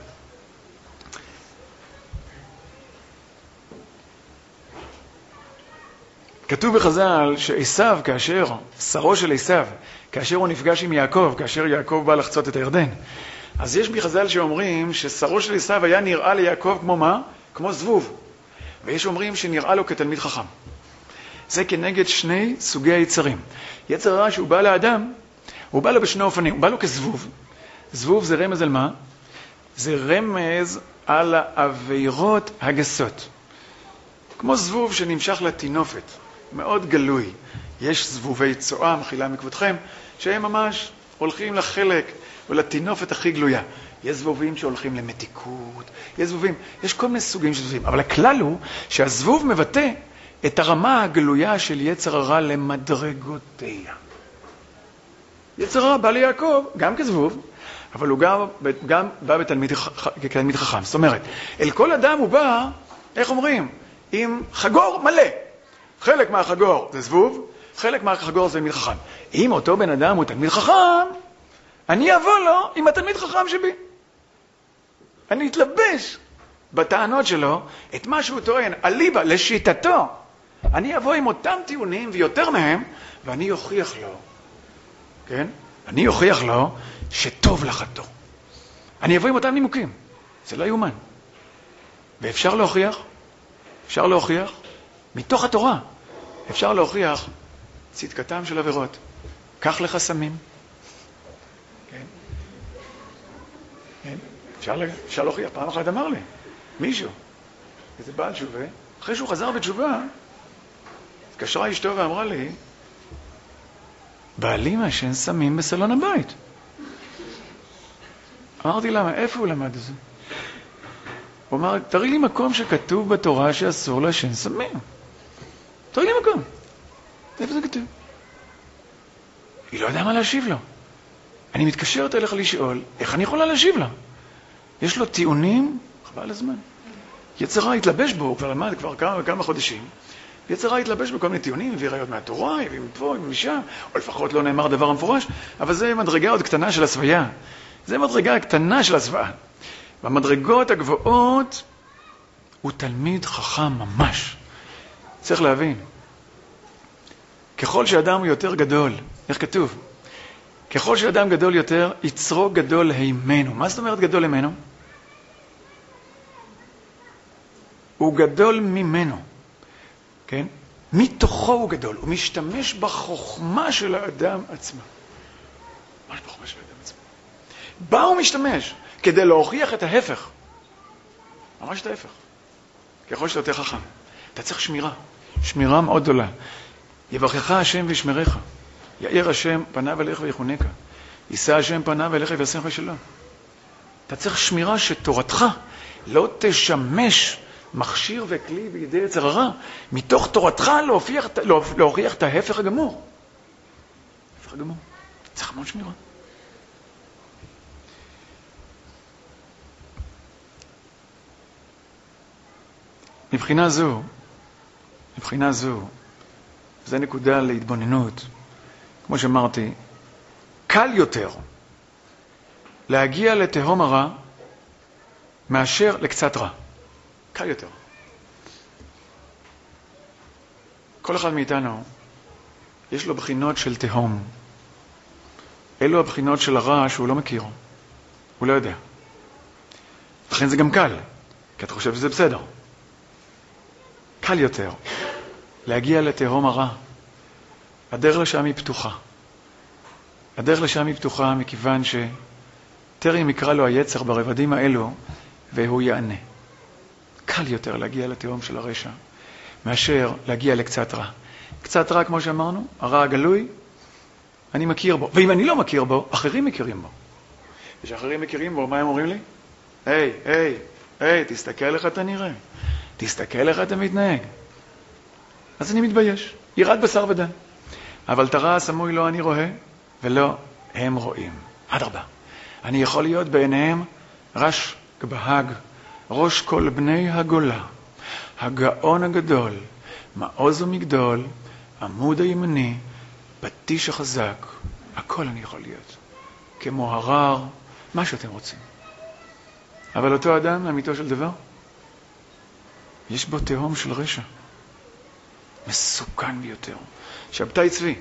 כתוב בחז"ל שעשיו, כאשר, שרו של עשיו, כאשר הוא נפגש עם יעקב, כאשר יעקב בא לחצות את הירדן, אז יש בחז"ל שאומרים ששרו של עשיו היה נראה ליעקב כמו מה? כמו זבוב. ויש אומרים שנראה לו כתלמיד חכם. זה כנגד שני סוגי היצרים. יצר הרע שהוא בא לאדם, הוא בא לו בשני אופנים, הוא בא לו כזבוב. זבוב זה רמז על מה? זה רמז על העבירות הגסות. כמו זבוב שנמשך לתינופת, מאוד גלוי. יש זבובי צואה, מחילה מכבודכם, שהם ממש הולכים לחלק או לתינופת הכי גלויה. יש זבובים שהולכים למתיקות, יש זבובים, יש כל מיני סוגים של זבובים. אבל הכלל הוא שהזבוב מבטא את הרמה הגלויה של יצר הרע למדרגותיה. יצר הרע בא ליעקב, גם כזבוב, אבל הוא גם, גם בא בתלמיד, כתלמיד חכם. זאת אומרת, אל כל אדם הוא בא, איך אומרים? עם חגור מלא. חלק מהחגור זה זבוב, חלק מהחגור זה תלמיד חכם. אם אותו בן אדם הוא תלמיד חכם, אני אבוא לו עם התלמיד חכם שבי. אני אתלבש בטענות שלו את מה שהוא טוען, אליבא, לשיטתו. אני אבוא עם אותם טיעונים ויותר מהם, ואני אוכיח לו, כן? אני אוכיח לו שטוב לחתו. אני אבוא עם אותם נימוקים. זה לא יאומן. ואפשר להוכיח, אפשר להוכיח, מתוך התורה, אפשר להוכיח צדקתם של עבירות. קח לך סמים. כן? כן? אפשר, אפשר להוכיח. פעם אחת אמר לי, מישהו, איזה בעל תשובה, אחרי שהוא חזר בתשובה, התקשרה אשתו ואמרה לי, בעלי מעשן סמים בסלון הבית. אמרתי למה, איפה הוא למד את זה? הוא אמר, תראי לי מקום שכתוב בתורה שאסור לעשן סמים. תראי לי מקום. איפה זה כתוב? היא לא יודעה מה להשיב לו. אני מתקשרת אליך לשאול, איך אני יכולה להשיב לה? יש לו טיעונים, חבל הזמן. יצרה התלבש בו, הוא כבר למד כבר כמה וכמה חודשים. יצרה התלבש בכל מיני טיעונים, הביא ראיות מהתורה, הביא מפה, הביא משם, או לפחות לא נאמר דבר המפורש, אבל זה מדרגה עוד קטנה של הסוויה. זה מדרגה קטנה של הסוואה. במדרגות הגבוהות הוא תלמיד חכם ממש. צריך להבין. ככל שאדם הוא יותר גדול, איך כתוב? ככל שאדם גדול יותר, יצרו גדול הימנו. מה זאת אומרת גדול הימנו? הוא גדול ממנו. כן? מתוכו הוא גדול. הוא משתמש בחוכמה של האדם עצמו. מה זה בחוכמה של האדם עצמו? בה הוא משתמש כדי להוכיח את ההפך. ממש את ההפך. ככל שאתה יותר חכם. אתה צריך שמירה. שמירה מאוד גדולה. יברכך השם וישמרך. יאיר השם פניו אליך ויחונקה. יישא השם פניו אליך ויעשך בשלום. אתה צריך שמירה שתורתך לא תשמש מכשיר וכלי בידי יצר הרע. מתוך תורתך להוכיח, להוכיח את ההפך הגמור. ההפך הגמור. צריך המון שמירה. מבחינה זו, מבחינה זו, זו נקודה להתבוננות. כמו שאמרתי, קל יותר להגיע לתהום הרע מאשר לקצת רע. קל יותר. כל אחד מאיתנו יש לו בחינות של תהום. אלו הבחינות של הרע שהוא לא מכיר. הוא לא יודע. לכן זה גם קל, כי אתה חושב שזה בסדר. קל יותר להגיע לתהום הרע. הדרך לשם היא פתוחה. הדרך לשם היא פתוחה מכיוון שטרם יקרא לו היצר ברבדים האלו והוא יענה. קל יותר להגיע לתהום של הרשע מאשר להגיע לקצת רע. קצת רע, כמו שאמרנו, הרע הגלוי, אני מכיר בו. ואם אני לא מכיר בו, אחרים מכירים בו. כשאחרים מכירים בו, מה הם אומרים לי? היי, היי, היי, תסתכל איך אתה נראה. תסתכל איך אתה מתנהג. אז אני מתבייש. יראת בשר ודם. אבל את הרע הסמוי לא אני רואה, ולא הם רואים. אדרבה. אני יכול להיות בעיניהם רש גבהג, ראש כל בני הגולה, הגאון הגדול, מעוז ומגדול, עמוד הימני, פטיש החזק, הכל אני יכול להיות. כמו הרר, מה שאתם רוצים. אבל אותו אדם, לאמיתו של דבר, יש בו תהום של רשע. מסוכן ביותר. שבתאי צבי,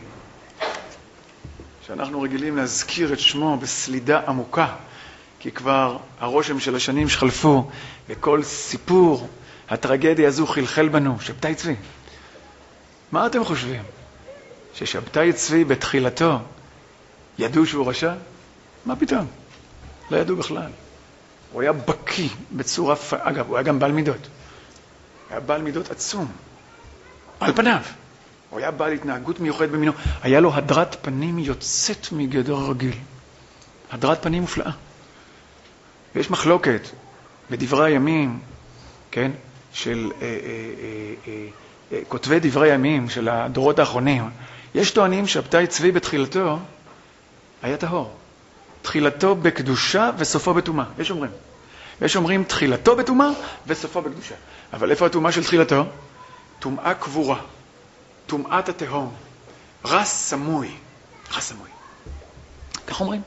שאנחנו רגילים להזכיר את שמו בסלידה עמוקה, כי כבר הרושם של השנים שחלפו, וכל סיפור הטרגדיה הזו חלחל בנו. שבתאי צבי, מה אתם חושבים? ששבתאי צבי בתחילתו ידעו שהוא רשע? מה פתאום? לא ידעו בכלל. הוא היה בקי בצורה, אגב, הוא היה גם בעל מידות. היה בעל מידות עצום. על פניו. הוא היה בעל התנהגות מיוחדת במינו. היה לו הדרת פנים יוצאת מגדר רגיל. הדרת פנים מופלאה. ויש מחלוקת בדברי הימים, כן, של אה, אה, אה, אה, כותבי דברי הימים של הדורות האחרונים. יש טוענים שבתאי צבי בתחילתו היה טהור. תחילתו בקדושה וסופו בטומאה. יש אומרים. יש אומרים תחילתו בטומאה וסופו בקדושה. אבל איפה הטומאה של תחילתו? טומאה קבורה. טומאת התהום. רס סמוי. רס סמוי. כך אומרים.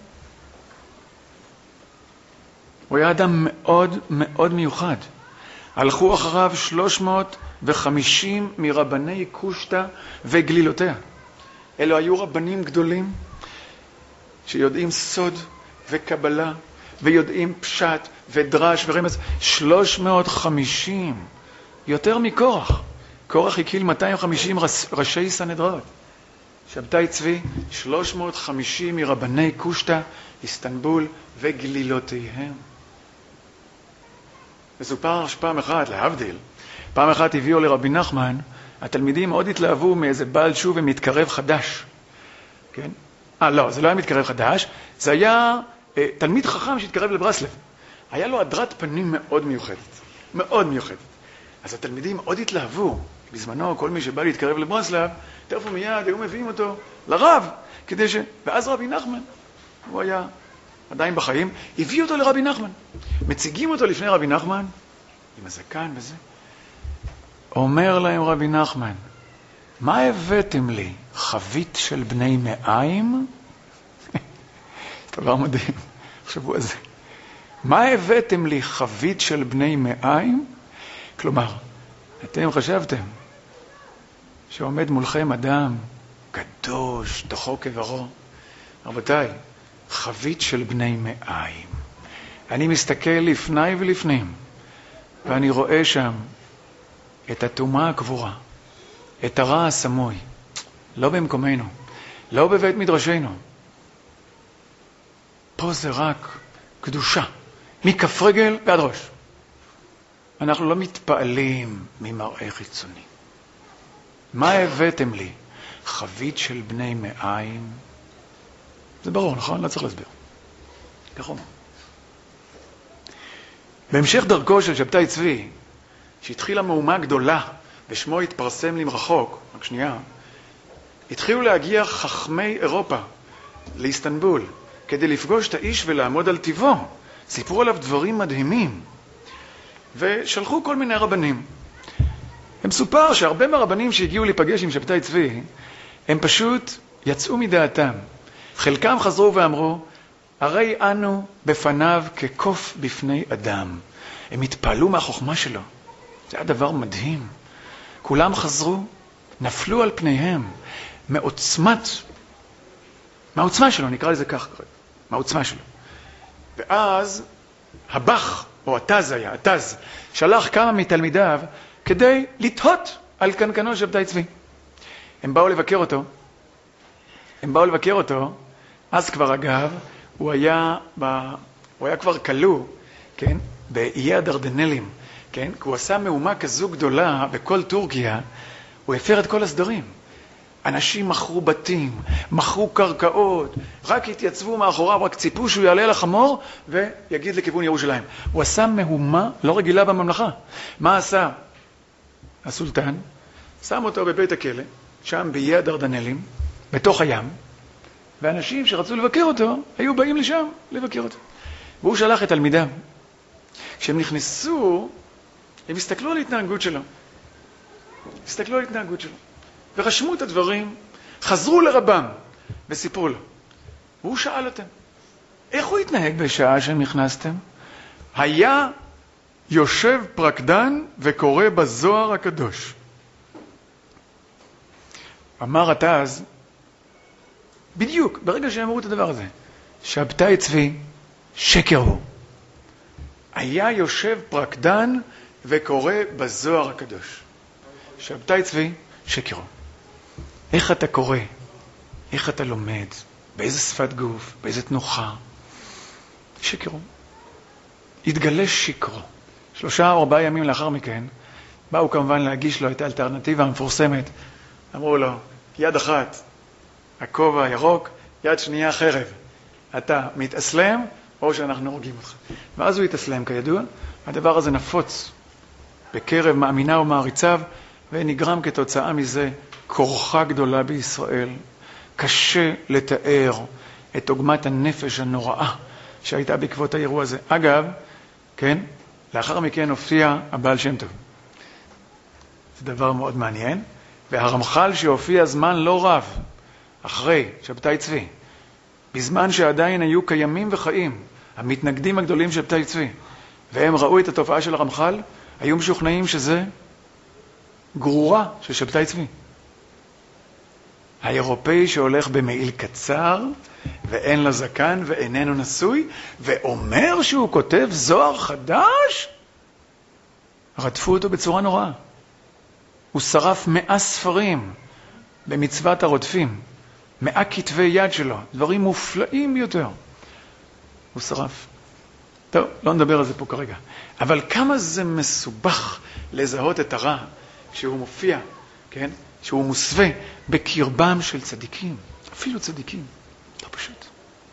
הוא היה אדם מאוד מאוד מיוחד. הלכו אחריו שלוש מאות וחמישים מרבני קושטא וגלילותיה. אלו היו רבנים גדולים שיודעים סוד וקבלה ויודעים פשט ודרש ורמז. שלוש מאות וחמישים, יותר מקורח. קורח הקיל מאתיים וחמישים ראשי סנהדריות. שבתאי צבי, שלוש מאות וחמישים מרבני קושטא, איסטנבול וגלילותיהם. מסופר שפעם אחת, להבדיל, פעם אחת הביאו לרבי נחמן, התלמידים מאוד התלהבו מאיזה בעל שוב ומתקרב חדש. כן? אה, לא, זה לא היה מתקרב חדש, זה היה אה, תלמיד חכם שהתקרב לברסלב. היה לו הדרת פנים מאוד מיוחדת, מאוד מיוחדת. אז התלמידים מאוד התלהבו. בזמנו, כל מי שבא להתקרב לברסלב, תכף ומיד היו מביאים אותו לרב, כדי ש... ואז רבי נחמן, הוא היה עדיין בחיים, הביאו אותו לרבי נחמן. מציגים אותו לפני רבי נחמן, עם הזקן וזה. אומר להם רבי נחמן, מה הבאתם לי? חבית של בני מאיים? דבר מדהים, חשבו על זה. מה הבאתם לי? חבית של בני מאיים? כלומר, אתם חשבתם שעומד מולכם אדם קדוש, תוכו כברו. רבותיי, חבית של בני מאיים. אני מסתכל לפני ולפנים, ואני רואה שם את הטומאה הקבורה, את הרע הסמוי, לא במקומנו, לא בבית מדרשנו. פה זה רק קדושה, מכף רגל ועד ראש. אנחנו לא מתפעלים ממראה חיצוני. מה הבאתם לי? חבית של בני מאיים? זה ברור, נכון? לא צריך להסביר. כך אומר. בהמשך דרכו של שבתאי צבי, שהתחילה מהומה גדולה, ושמו התפרסם למרחוק, רק שנייה, התחילו להגיע חכמי אירופה לאיסטנבול, כדי לפגוש את האיש ולעמוד על טיבו. סיפרו עליו דברים מדהימים. ושלחו כל מיני רבנים. הם סופר שהרבה מהרבנים שהגיעו להיפגש עם שבתאי צבי, הם פשוט יצאו מדעתם. חלקם חזרו ואמרו, הרי אנו בפניו כקוף בפני אדם. הם התפעלו מהחוכמה שלו. זה היה דבר מדהים. כולם חזרו, נפלו על פניהם, מעוצמת, מהעוצמה שלו, נקרא לזה כך, מהעוצמה שלו. ואז הבח, או התז היה, התז, שלח כמה מתלמידיו כדי לתהות על קנקנו של שבתאי צבי. הם באו לבקר אותו, הם באו לבקר אותו, אז כבר אגב, הוא היה, ב... הוא היה כבר כלוא, כן, באיי הדרדנלים, כן, כי הוא עשה מהומה כזו גדולה בכל טורקיה, הוא הפר את כל הסדרים. אנשים מכרו בתים, מכרו קרקעות, רק התייצבו מאחוריו, רק ציפו שהוא יעלה לחמור ויגיד לכיוון ירושלים. הוא עשה מהומה לא רגילה בממלכה. מה עשה הסולטן? שם אותו בבית הכלא, שם באיי הדרדנלים, בתוך הים, ואנשים שרצו לבקר אותו, היו באים לשם לבקר אותו. והוא שלח את תלמידיו. כשהם נכנסו, הם הסתכלו על התנהגות שלו. הסתכלו על התנהגות שלו. ורשמו את הדברים, חזרו לרבם וסיפרו לו. והוא שאל אותם, איך הוא התנהג בשעה שהם נכנסתם? היה יושב פרקדן וקורא בזוהר הקדוש. אמר התז, בדיוק, ברגע שאמרו את הדבר הזה, שבתאי צבי, שקר הוא. היה יושב פרקדן וקורא בזוהר הקדוש. שבתאי צבי, שקר הוא. איך אתה קורא? איך אתה לומד? באיזה שפת גוף? באיזה תנוחה? שקר הוא. התגלה שקרו. שלושה או ארבעה ימים לאחר מכן, באו כמובן להגיש לו את האלטרנטיבה המפורסמת. אמרו לו, יד אחת, הכובע הירוק, יד שנייה חרב. אתה מתאסלם או שאנחנו הורגים אותך. ואז הוא התאסלם כידוע. הדבר הזה נפוץ בקרב מאמינה ומעריציו, ונגרם כתוצאה מזה כורחה גדולה בישראל. קשה לתאר את עוגמת הנפש הנוראה שהייתה בעקבות האירוע הזה. אגב, כן, לאחר מכן הופיע הבעל שם טוב. זה דבר מאוד מעניין. והרמח"ל שהופיע זמן לא רב אחרי שבתאי צבי, בזמן שעדיין היו קיימים וחיים המתנגדים הגדולים של שבתאי צבי, והם ראו את התופעה של הרמח"ל, היו משוכנעים שזה גרורה של שבתאי צבי. האירופאי שהולך במעיל קצר ואין לו זקן ואיננו נשוי ואומר שהוא כותב זוהר חדש, רדפו אותו בצורה נוראה. הוא שרף מאה ספרים במצוות הרודפים, מאה כתבי יד שלו, דברים מופלאים ביותר. הוא שרף. טוב, לא נדבר על זה פה כרגע. אבל כמה זה מסובך לזהות את הרע שהוא מופיע, כן? שהוא מוסווה בקרבם של צדיקים, אפילו צדיקים. לא פשוט.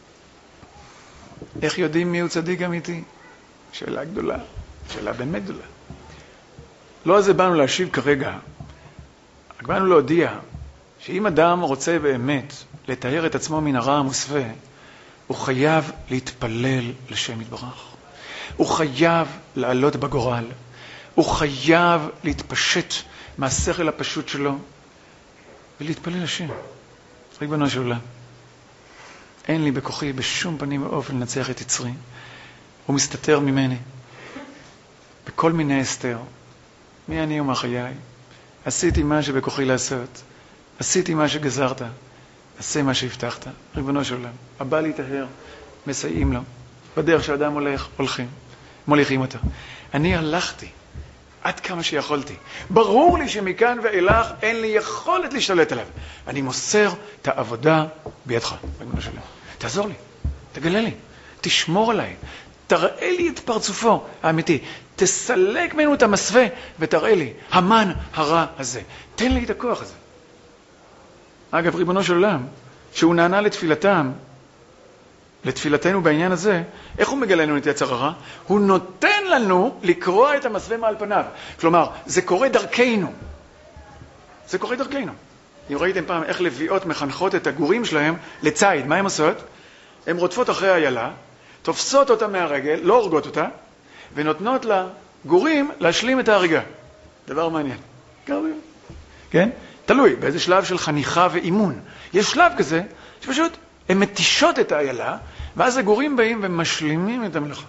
איך יודעים מי הוא צדיק אמיתי? שאלה גדולה, שאלה באמת גדולה. לא על זה באנו להשיב כרגע, רק באנו להודיע שאם אדם רוצה באמת לתאר את עצמו מן הרע המוסווה, הוא חייב להתפלל לשם יתברך. הוא חייב לעלות בגורל. הוא חייב להתפשט מהשכל הפשוט שלו ולהתפלל לשם. ריבונו של עולם, אין לי בכוחי בשום פנים ואופן לנצח את יצרי. הוא מסתתר ממני בכל מיני הסתר. מי אני ומה חיי? עשיתי מה שבכוחי לעשות. עשיתי מה שגזרת. עשה מה שהבטחת. ריבונו של עולם, הבא להיטהר, מסייעים לו. בדרך שאדם הולך, הולכים. מוליכים אותו. אני הלכתי עד כמה שיכולתי. ברור לי שמכאן ואילך אין לי יכולת להשתלט עליו. אני מוסר את העבודה בידך. ריבונו של עולם, תעזור לי. תגלה לי. תשמור עליי. תראה לי את פרצופו האמיתי. תסלק ממנו את המסווה ותראה לי, המן הרע הזה. תן לי את הכוח הזה. אגב, ריבונו של עולם, שהוא נענה לתפילתם, לתפילתנו בעניין הזה, איך הוא מגלה לנו את יצר הרע? הוא נותן לנו לקרוע את המסווה מעל פניו. כלומר, זה קורה דרכנו. זה קורה דרכנו. אם ראיתם פעם איך לביאות מחנכות את הגורים שלהם לציד, מה הם עושות? הן רודפות אחרי איילה, תופסות אותה מהרגל, לא הורגות אותה, ונותנות לגורים להשלים את ההריגה. דבר מעניין. כן? תלוי באיזה שלב של חניכה ואימון. יש שלב כזה שפשוט הן מתישות את האיילה, ואז הגורים באים ומשלימים את המלאכה.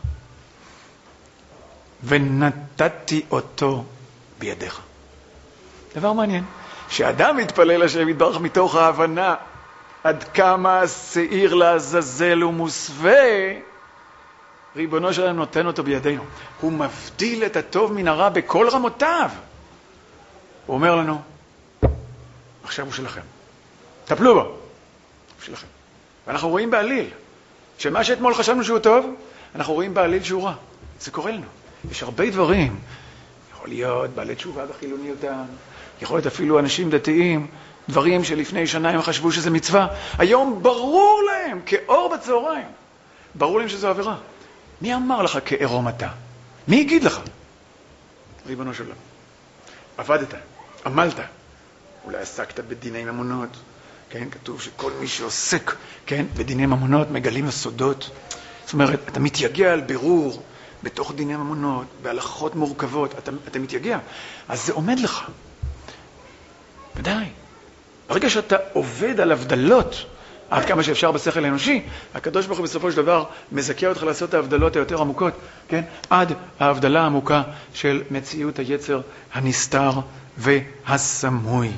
ונתתי אותו בידיך. דבר מעניין. שאדם מתפלל השם יתברך מתוך ההבנה עד כמה השעיר לעזאזל ומוסווה, ריבונו שלנו נותן אותו בידינו. הוא מבדיל את הטוב מן הרע בכל רמותיו. הוא אומר לנו, עכשיו הוא שלכם. טפלו בו. הוא שלכם. ואנחנו רואים בעליל, שמה שאתמול חשבנו שהוא טוב, אנחנו רואים בעליל שהוא רע. זה קורה לנו. יש הרבה דברים. יכול להיות בעלי תשובה בחילוניותם, יכול להיות אפילו אנשים דתיים, דברים שלפני שנה הם חשבו שזה מצווה, היום ברור להם, כאור בצהריים, ברור להם שזו עבירה. מי אמר לך כערום אתה? מי הגיד לך? ריבונו של עולם. עבדת, עמלת, אולי עסקת בדיני ממונות, כן? כתוב שכל מי שעוסק, כן, בדיני ממונות מגלים הסודות. זאת אומרת, אתה מתייגע על בירור בתוך דיני ממונות, בהלכות מורכבות, אתה, אתה מתייגע. אז זה עומד לך. ודאי. ברגע שאתה עובד על הבדלות, עד כמה שאפשר בשכל האנושי, הקדוש ברוך הוא בסופו של דבר מזכה אותך לעשות את ההבדלות היותר עמוקות, כן? עד ההבדלה העמוקה של מציאות היצר הנסתר והסמוי.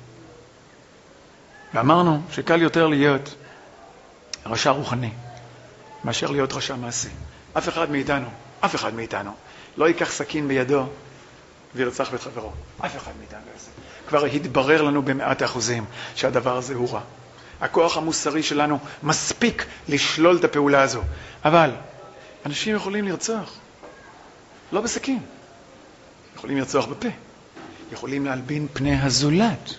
ואמרנו שקל יותר להיות רשע רוחני מאשר להיות רשע מעשי. אף אחד מאיתנו, אף אחד מאיתנו לא ייקח סכין בידו וירצח את חברו. אף אחד מאיתנו לא יעשה. כבר התברר לנו במאת האחוזים שהדבר הזה הוא רע. הכוח המוסרי שלנו מספיק לשלול את הפעולה הזו. אבל אנשים יכולים לרצוח, לא בסכין. יכולים לרצוח בפה. יכולים להלבין פני הזולת.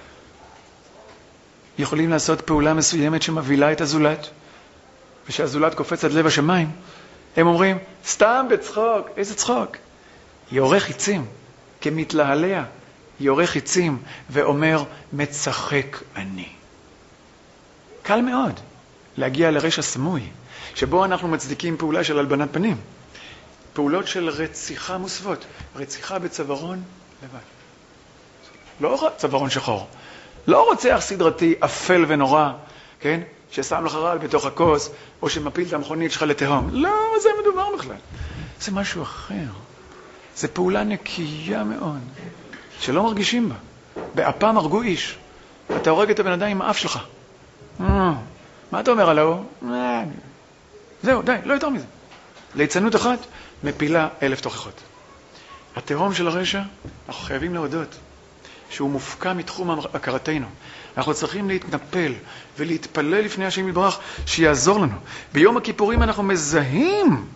יכולים לעשות פעולה מסוימת שמבילה את הזולת. ושהזולת קופץ עד לב השמיים. הם אומרים, סתם בצחוק. איזה צחוק? יורה חיצים, כמתלהליה. יורה חיצים ואומר, מצחק אני. קל מאוד להגיע לרשע סמוי, שבו אנחנו מצדיקים פעולה של הלבנת פנים. פעולות של רציחה מוסוות. רציחה בצווארון לבד. לא צווארון שחור. לא רוצח סדרתי אפל ונורא, כן? ששם לך רעל בתוך הכוס, או שמפיל את המכונית שלך לתהום. לא, מה זה מדובר בכלל? זה משהו אחר. זה פעולה נקייה מאוד, שלא מרגישים בה. באפם הרגו איש. אתה הורג את הבן אדם עם האף שלך. מה אתה אומר עליו? זהו, די, לא יותר מזה. ליצנות אחת מפילה אלף תוכחות. התהום של הרשע, אנחנו חייבים להודות שהוא מופקע מתחום הכרתנו. אנחנו צריכים להתנפל ולהתפלל לפני השם יתברך שיעזור לנו. ביום הכיפורים אנחנו מזהים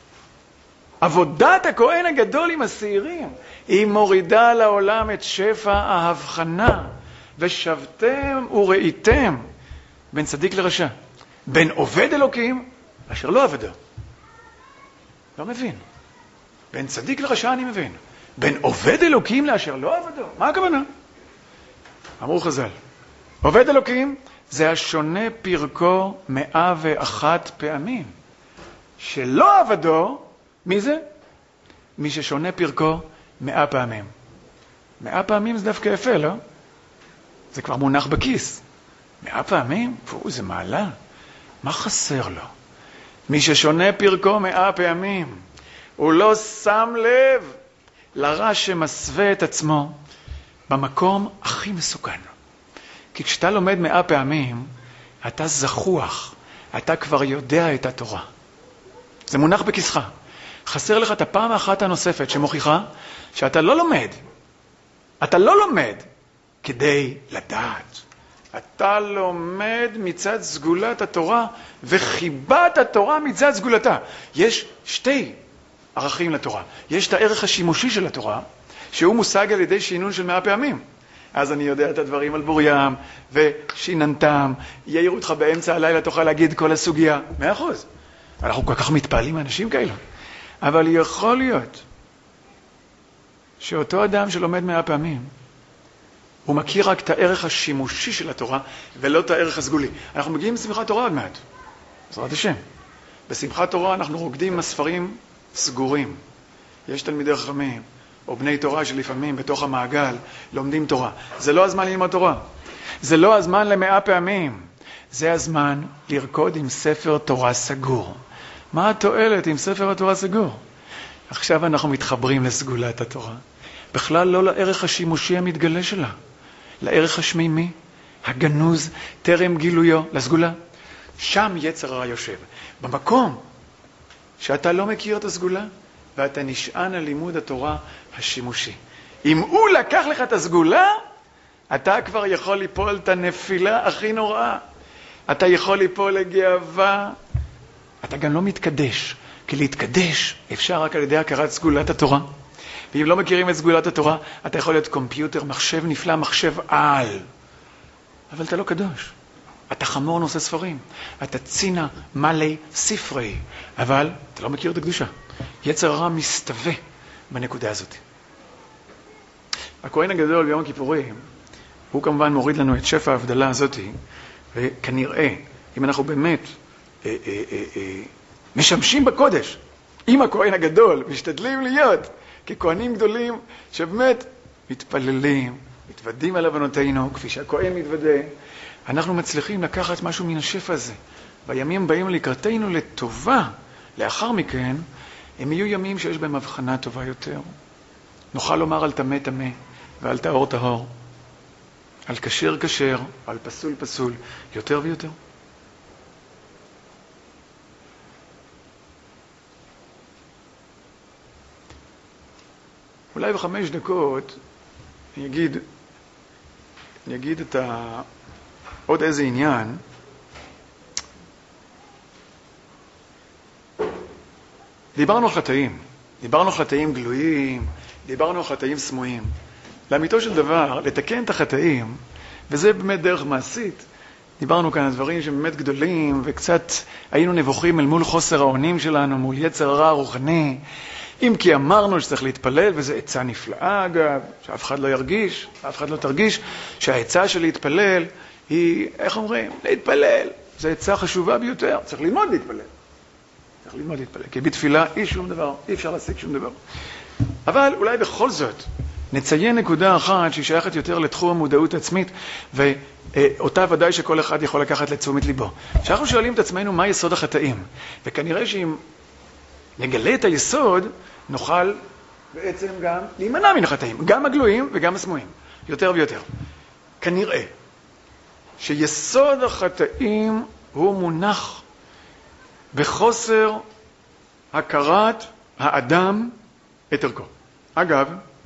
עבודת הכהן הגדול עם השעירים. היא מורידה לעולם את שפע ההבחנה. ושבתם וראיתם בין צדיק לרשע, בין עובד אלוקים אשר לא עבדו. לא מבין. בין צדיק לרשע אני מבין. בין עובד אלוקים לאשר לא עבדו. מה הכוונה? אמרו חז"ל, עובד אלוקים זה השונה פרקו מאה ואחת פעמים. שלא עבדו, מי זה? מי ששונה פרקו מאה פעמים. מאה פעמים זה דווקא יפה, לא? זה כבר מונח בכיס. מאה פעמים? פו, זה מעלה. מה חסר לו? מי ששונה פרקו מאה פעמים, הוא לא שם לב לרע שמסווה את עצמו במקום הכי מסוכן. כי כשאתה לומד מאה פעמים, אתה זכוח, אתה כבר יודע את התורה. זה מונח בכיסך. חסר לך את הפעם האחת הנוספת שמוכיחה שאתה לא לומד. אתה לא לומד כדי לדעת. אתה לומד מצד סגולת התורה וחיבת התורה מצד סגולתה. יש שתי ערכים לתורה. יש את הערך השימושי של התורה, שהוא מושג על ידי שינון של מאה פעמים. אז אני יודע את הדברים על בוריים ושיננתם, יעירו אותך באמצע הלילה, תוכל להגיד כל הסוגיה. מאה אחוז. אנחנו כל כך מתפעלים מאנשים כאלה. אבל יכול להיות שאותו אדם שלומד מאה פעמים, הוא מכיר רק את הערך השימושי של התורה, ולא את הערך הסגולי. אנחנו מגיעים לשמחת תורה עוד מעט. בעזרת השם. בשמחת תורה אנחנו רוקדים מספרים סגורים. יש תלמידי חכמים, או בני תורה שלפעמים בתוך המעגל לומדים תורה. זה לא הזמן ללמוד תורה. זה לא הזמן למאה פעמים. זה הזמן לרקוד עם ספר תורה סגור. מה התועלת עם ספר התורה סגור? עכשיו אנחנו מתחברים לסגולת התורה. בכלל לא לערך השימושי המתגלה שלה. לערך השמימי, הגנוז, טרם גילויו, לסגולה. שם יצר הרע יושב. במקום שאתה לא מכיר את הסגולה, ואתה נשען על לימוד התורה השימושי. אם הוא לקח לך את הסגולה, אתה כבר יכול ליפול את הנפילה הכי נוראה. אתה יכול ליפול לגאווה. אתה גם לא מתקדש, כי להתקדש אפשר רק על ידי הכרת סגולת התורה. ואם לא מכירים את סגולת התורה, אתה יכול להיות קומפיוטר, מחשב נפלא, מחשב על. אבל אתה לא קדוש. אתה חמור נושא ספרים. אתה צינה מלא ספרי. אבל אתה לא מכיר את הקדושה. יצר הרע מסתווה בנקודה הזאת. הכהן הגדול ביום הכיפורים, הוא כמובן מוריד לנו את שפע ההבדלה הזאת, וכנראה, אם אנחנו באמת אה, אה, אה, אה, משמשים בקודש, עם הכהן הגדול, משתדלים להיות ככהנים גדולים שבאמת מתפללים, מתוודים על הבנותינו, כפי שהכהן מתוודה, אנחנו מצליחים לקחת משהו מן השפע הזה. והימים באים לקראתנו לטובה, לאחר מכן, הם יהיו ימים שיש בהם הבחנה טובה יותר. נוכל לומר על תמה תמה ועל טהור טהור, על כשר כשר, על פסול פסול, יותר ויותר. אולי בחמש דקות אני אגיד, אני אגיד את ה... עוד איזה עניין. דיברנו על חטאים, דיברנו על חטאים גלויים, דיברנו על חטאים סמויים. לאמיתו של דבר, לתקן את החטאים, וזה באמת דרך מעשית. דיברנו כאן על דברים שבאמת גדולים, וקצת היינו נבוכים אל מול חוסר האונים שלנו, מול יצר הרע הרוחני. אם כי אמרנו שצריך להתפלל, וזו עצה נפלאה אגב, שאף אחד לא ירגיש, אף אחד לא תרגיש, שהעצה של להתפלל היא, איך אומרים? להתפלל. זו עצה חשובה ביותר, צריך ללמוד להתפלל. צריך ללמוד להתפלל, כי בתפילה אי שום דבר, אי אפשר להשיג שום דבר. אבל אולי בכל זאת, נציין נקודה אחת שהיא שייכת יותר לתחום המודעות העצמית, ואותה ודאי שכל אחד יכול לקחת לתשומת ליבו. כשאנחנו שואלים את עצמנו מה יסוד החטאים, וכנראה שאם נגלה את היסוד, נוכל בעצם גם להימנע מן החטאים, גם הגלויים וגם הסמויים, יותר ויותר. כנראה שיסוד החטאים הוא מונח בחוסר הכרת האדם את ערכו. אגב,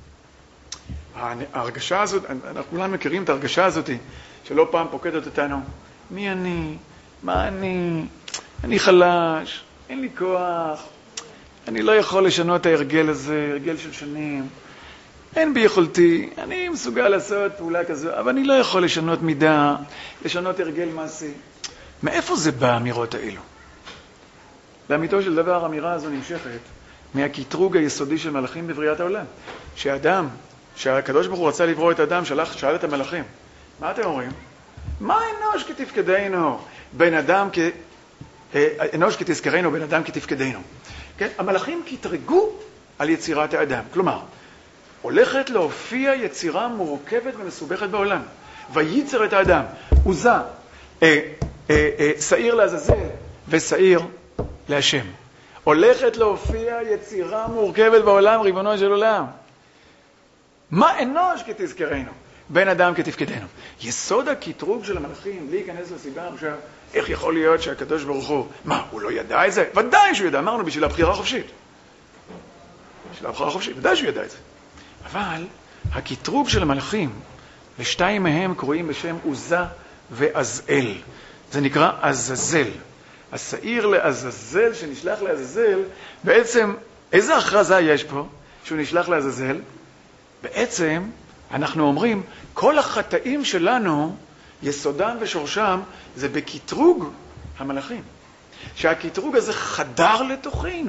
ההרגשה הזאת, אנחנו כולם מכירים את ההרגשה הזאת, שלא פעם פוקדת אותנו. מי אני? מה אני? אני חלש, אין לי כוח, אני לא יכול לשנות את ההרגל הזה, הרגל של שנים. אין ביכולתי, אני מסוגל לעשות פעולה כזו, אבל אני לא יכול לשנות מידה, לשנות הרגל מעשי. מאיפה זה בא האמירות האלו? לאמיתו של דבר, האמירה הזו נמשכת מהקטרוג היסודי של מלאכים בבריאת העולם. שהאדם, שהקדוש ברוך הוא רצה לברוא את האדם, שלח, שאל את המלאכים, מה אתם אומרים? מה אנוש כתפקדנו? בן אדם כ... אנוש כתזכרנו, בן אדם כתפקדנו. כן? המלאכים קטרגו על יצירת האדם. כלומר, הולכת להופיע יצירה מורכבת ומסובכת בעולם. וייצר את האדם. עוזה, אה, אה, אה, שעיר לעזאזל ושעיר להשם. הולכת להופיע יצירה מורכבת בעולם, ריבונו של עולם. מה אנוש כתזכרנו? בן אדם כתפקדנו. יסוד הקטרוג של המלאכים, להיכנס לסיבה עכשיו, איך יכול להיות שהקדוש ברוך הוא, מה, הוא לא ידע את זה? ודאי שהוא ידע, אמרנו בשביל הבחירה החופשית. בשביל הבחירה החופשית, ודאי שהוא ידע את זה. אבל הקטרוג של המלאכים, ושתיים מהם קוראים בשם עוזה ועזאל. זה נקרא עזאזל. השעיר לעזאזל שנשלח לעזאזל, בעצם, איזה הכרזה יש פה שהוא נשלח לעזאזל? בעצם, אנחנו אומרים, כל החטאים שלנו, יסודם ושורשם, זה בקטרוג המלאכים. שהקטרוג הזה חדר לתוכנו.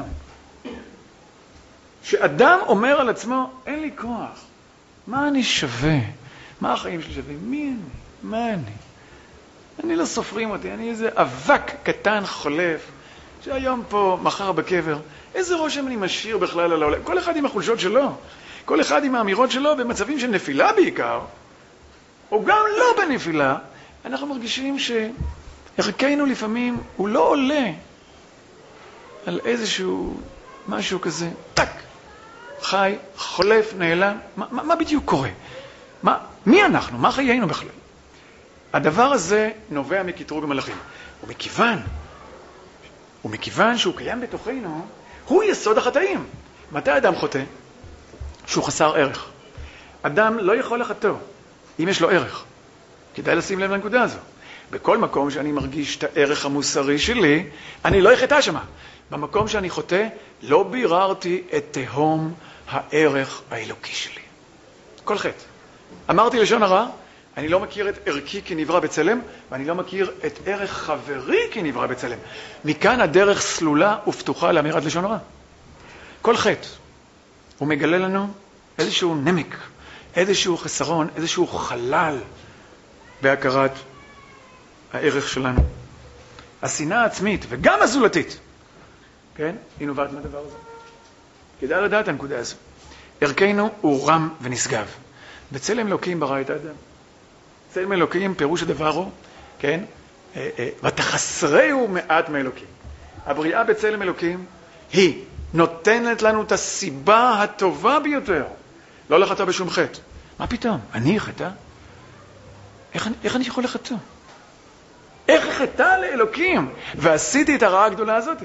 שאדם אומר על עצמו, אין לי כוח. מה אני שווה? מה החיים שלי שווה? מי אני? מה אני? אני לא סופרים אותי, אני איזה אבק קטן חולף, שהיום פה, מחר בקבר. איזה רושם אני משאיר בכלל על העולם? כל אחד עם החולשות שלו. כל אחד עם האמירות שלו, במצבים של נפילה בעיקר, או גם לא בנפילה, אנחנו מרגישים שערכנו לפעמים הוא לא עולה על איזשהו משהו כזה, טק, חי, חולף, נעלם. מה, מה, מה בדיוק קורה? מה, מי אנחנו? מה חיינו בכלל? הדבר הזה נובע מקטרוג המלאכים. ומכיוון, ומכיוון שהוא קיים בתוכנו, הוא יסוד החטאים. מתי אדם חוטא? שהוא חסר ערך. אדם לא יכול לחטוא אם יש לו ערך. כדאי לשים לב לנקודה הזו. בכל מקום שאני מרגיש את הערך המוסרי שלי, אני לא אחטא שמה. במקום שאני חוטא, לא ביררתי את תהום הערך האלוקי שלי. כל חטא. אמרתי לשון הרע, אני לא מכיר את ערכי כי נברא בצלם, ואני לא מכיר את ערך חברי כי נברא בצלם. מכאן הדרך סלולה ופתוחה לאמירת לשון הרע. כל חטא, הוא מגלה לנו איזשהו נמק, איזשהו חסרון, איזשהו חלל בהכרת הערך שלנו. השנאה העצמית וגם הזולתית, כן? היא נובעת מהדבר הזה. כדאי לדעת הנקודה הזו. ערכנו הוא רם ונשגב. בצלם אלוקים ברא את האדם. צלם אלוקים פירוש הדבר הוא, כן? ותחסרהו מעט מאלוקים. הבריאה בצלם אלוקים היא נותנת לנו את הסיבה הטובה ביותר. לא לחטא בשום חטא. מה פתאום? אני חטא? איך, איך אני יכול לחטא? איך חטא לאלוקים? ועשיתי את הרעה הגדולה הזאת.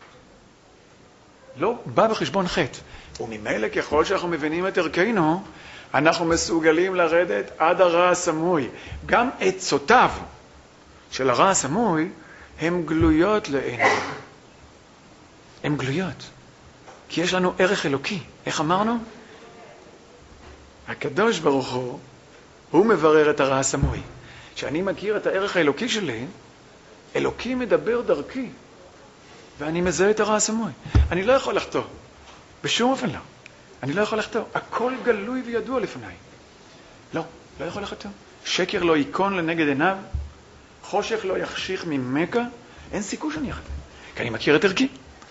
לא בא בחשבון חטא. וממילא ככל שאנחנו מבינים את ערכנו, אנחנו מסוגלים לרדת עד הרע הסמוי. גם עצותיו של הרע הסמוי הן גלויות לעינינו. הן גלויות. כי יש לנו ערך אלוקי. איך אמרנו? הקדוש ברוך הוא, הוא מברר את הרע הסמוי. כשאני מכיר את הערך האלוקי שלי, אלוקי מדבר דרכי, ואני מזהה את הרע הסמוי. אני לא יכול לחטוא. בשום אופן לא. אני לא יכול לחטוא. הכל גלוי וידוע לפניי. לא, לא יכול לחטוא. שקר לא ייכון לנגד עיניו, חושך לא יחשיך ממכה, אין סיכוי שאני אחטא. כי אני מכיר את ערכי.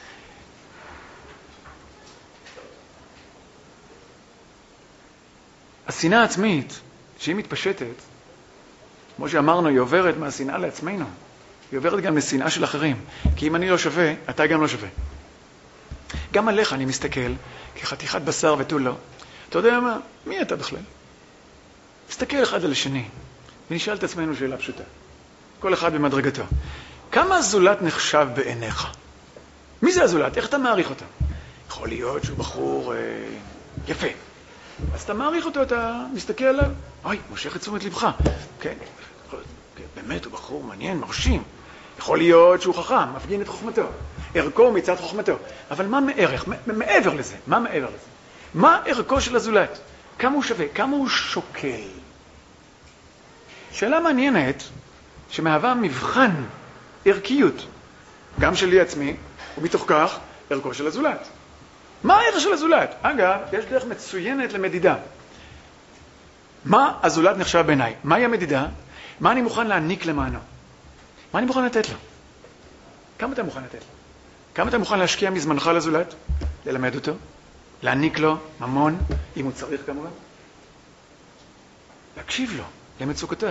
השנאה העצמית, שהיא מתפשטת, כמו שאמרנו, היא עוברת מהשנאה לעצמנו. היא עוברת גם לשנאה של אחרים. כי אם אני לא שווה, אתה גם לא שווה. גם עליך אני מסתכל, כחתיכת בשר ותו לא. אתה יודע מה? מי אתה בכלל? מסתכל אחד על השני, ונשאל את עצמנו שאלה פשוטה. כל אחד במדרגתו. כמה הזולת נחשב בעיניך? מי זה הזולת? איך אתה מעריך אותו? יכול להיות שהוא בחור אה, יפה. אז אתה מעריך אותו, אתה מסתכל עליו. אוי, מושך את תשומת לבך. כן, באמת הוא בחור מעניין, מרשים. יכול להיות שהוא חכם, מפגין את חוכמתו. ערכו מצד חוכמתו. אבל מה מערך? מעבר לזה. מה מעבר לזה? מה ערכו של הזולת? כמה הוא שווה? כמה הוא שוקל? שאלה מעניינת שמהווה מבחן ערכיות. גם שלי עצמי, ומתוך כך ערכו של הזולת. מה הערך של הזולת? אגב, יש דרך מצוינת למדידה. מה הזולת נחשב בעיניי? מהי המדידה? מה אני מוכן להעניק למענו? מה אני מוכן לתת לו? כמה אתה מוכן לתת לו? כמה אתה מוכן להשקיע מזמנך לזולת? ללמד אותו? להעניק לו ממון, אם הוא צריך כמובן? להקשיב לו, למצוקותיו.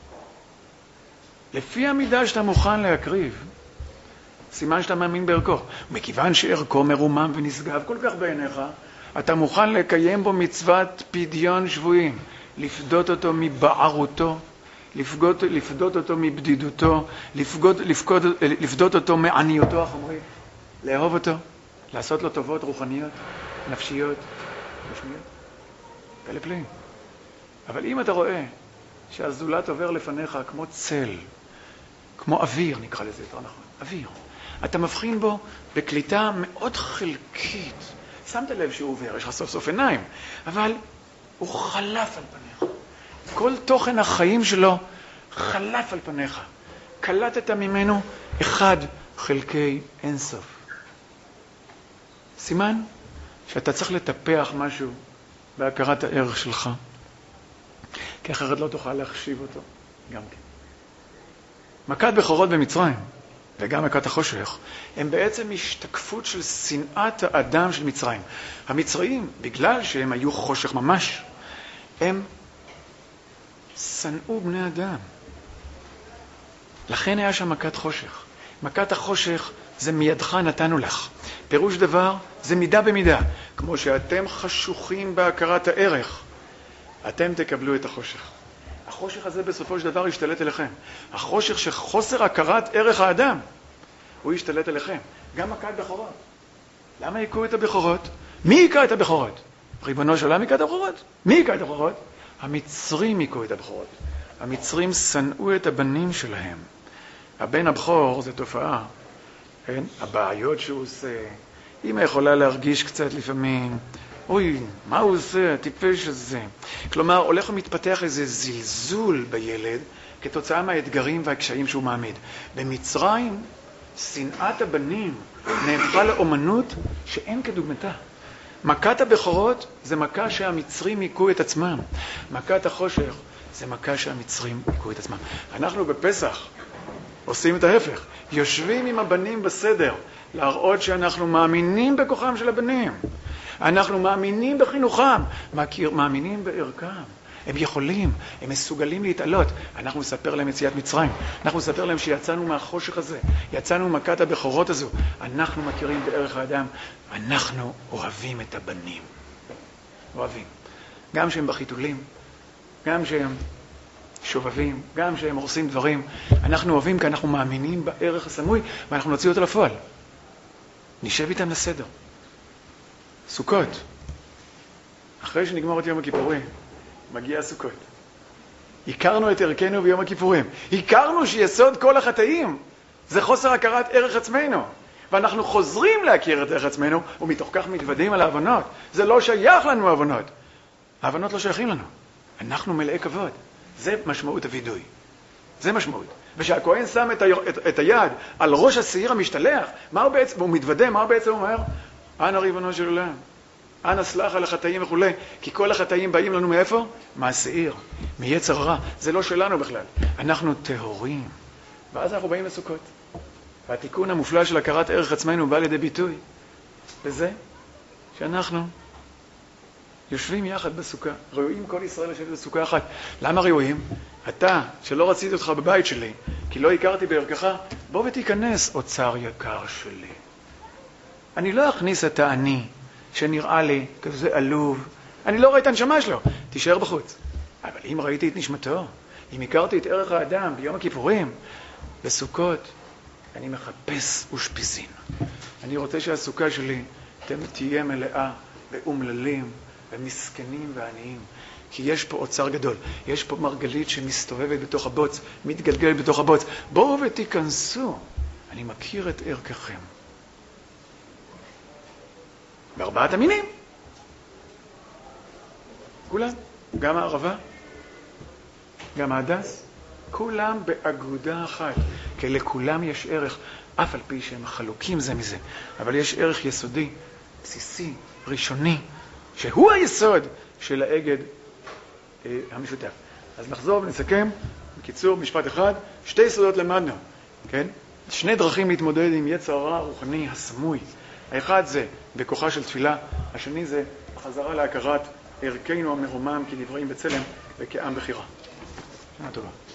לפי המידה שאתה מוכן להקריב, סימן שאתה מאמין בערכו. מכיוון שערכו מרומם ונשגב כל כך בעיניך, אתה מוכן לקיים בו מצוות פדיון שבויים, לפדות אותו מבערותו, לפגות, לפדות אותו מבדידותו, לפגות, לפקוד, לפדות אותו מעניותו החומרית, לאהוב אותו, לעשות לו טובות רוחניות, נפשיות, גשמיות, פלא פלאים. אבל אם אתה רואה שהזולת עובר לפניך כמו צל, כמו אוויר, נקרא לזה יותר נכון, אוויר, אתה מבחין בו בקליטה מאוד חלקית. שמת לב שהוא עובר, יש לך סוף סוף עיניים, אבל הוא חלף על פניך. כל תוכן החיים שלו חלף על פניך. קלטת ממנו אחד חלקי אינסוף. סימן שאתה צריך לטפח משהו בהכרת הערך שלך, כי אחרת לא תוכל להחשיב אותו גם כן. מכת בכורות במצרים וגם מכת החושך הם בעצם השתקפות של שנאת האדם של מצרים. המצרים, בגלל שהם היו חושך ממש, הם שנאו בני אדם. לכן היה שם מכת חושך. מכת החושך זה מידך נתנו לך. פירוש דבר זה מידה במידה. כמו שאתם חשוכים בהכרת הערך, אתם תקבלו את החושך. החושך הזה בסופו של דבר ישתלט אליכם. החושך שחוסר הכרת ערך האדם, הוא ישתלט אליכם. גם מכת בכורות. למה יקעו את הבכורות? מי יקע את הבכורות? ריבונו של עולם יקע את הבכורות? מי יקע את הבכורות? המצרים יקעו את הבכורות. המצרים שנאו את הבנים שלהם. הבן הבכור זה תופעה. כן? הבעיות שהוא עושה, אמא יכולה להרגיש קצת לפעמים, אוי, מה הוא עושה, הטיפש הזה? כלומר, הולך ומתפתח איזה זלזול בילד כתוצאה מהאתגרים והקשיים שהוא מעמיד. במצרים, שנאת הבנים נהפכה לאומנות שאין כדוגמתה. מכת הבכורות זה מכה שהמצרים יקו את עצמם. מכת החושך זה מכה שהמצרים יקו את עצמם. אנחנו בפסח עושים את ההפך. יושבים עם הבנים בסדר, להראות שאנחנו מאמינים בכוחם של הבנים. אנחנו מאמינים בחינוכם, מאמינים בערכם. הם יכולים, הם מסוגלים להתעלות. אנחנו נספר להם יציאת מצרים. אנחנו נספר להם שיצאנו מהחושך הזה, יצאנו מכת הבכורות הזו. אנחנו מכירים בערך האדם, אנחנו אוהבים את הבנים. אוהבים. גם שהם בחיתולים, גם שהם שובבים, גם שהם הורסים דברים. אנחנו אוהבים כי אנחנו מאמינים בערך הסמוי, ואנחנו נוציא אותו לפועל. נשב איתם לסדר. סוכות. אחרי שנגמור את יום הכיפורים, מגיע הסוכות. הכרנו את ערכנו ביום הכיפורים. הכרנו שיסוד כל החטאים זה חוסר הכרת ערך עצמנו. ואנחנו חוזרים להכיר את ערך עצמנו, ומתוך כך מתוודעים על ההבנות. זה לא שייך לנו ההבנות. ההבנות לא שייכים לנו. אנחנו מלאי כבוד. זה משמעות הוידוי. זה משמעות. ושהכהן שם את, ה... את... את היד על ראש השעיר המשתלח, מה הוא בעצם, הוא מתוודה, מה הוא בעצם אומר? אנא ריבונו של עולם. אנא סלח על החטאים וכו', כי כל החטאים באים לנו מאיפה? מהשעיר, מיצר הרע. זה לא שלנו בכלל. אנחנו טהורים. ואז אנחנו באים לסוכות. והתיקון המופלא של הכרת ערך עצמנו בא לידי ביטוי בזה שאנחנו יושבים יחד בסוכה. ראויים כל ישראל לשבת בסוכה אחת. למה ראויים? אתה, שלא רציתי אותך בבית שלי, כי לא הכרתי בערכך, בוא ותיכנס, אוצר יקר שלי. אני לא אכניס את האני שנראה לי כזה עלוב. אני לא רואה את הנשמה שלו. תישאר בחוץ. אבל אם ראיתי את נשמתו, אם הכרתי את ערך האדם ביום הכיפורים, בסוכות, אני מחפש ושפיזין. אני רוצה שהסוכה שלי תהיה מלאה באומללים, במסכנים ועניים. כי יש פה אוצר גדול. יש פה מרגלית שמסתובבת בתוך הבוץ, מתגלגלת בתוך הבוץ. בואו ותיכנסו. אני מכיר את ערככם. בארבעת המינים. כולם. גם הערבה, גם ההדס, כולם באגודה אחת. כי לכולם יש ערך, אף על פי שהם חלוקים זה מזה. אבל יש ערך יסודי, בסיסי, ראשוני, שהוא היסוד של האגד אה, המשותף. אז נחזור ונסכם, בקיצור, משפט אחד, שתי יסודות למדנו, כן? שני דרכים להתמודד עם יצר הרע הרוחני הסמוי. האחד זה בכוחה של תפילה, השני זה חזרה להכרת ערכנו המרומם כנבראים בצלם וכעם בחירה. שנה טובה.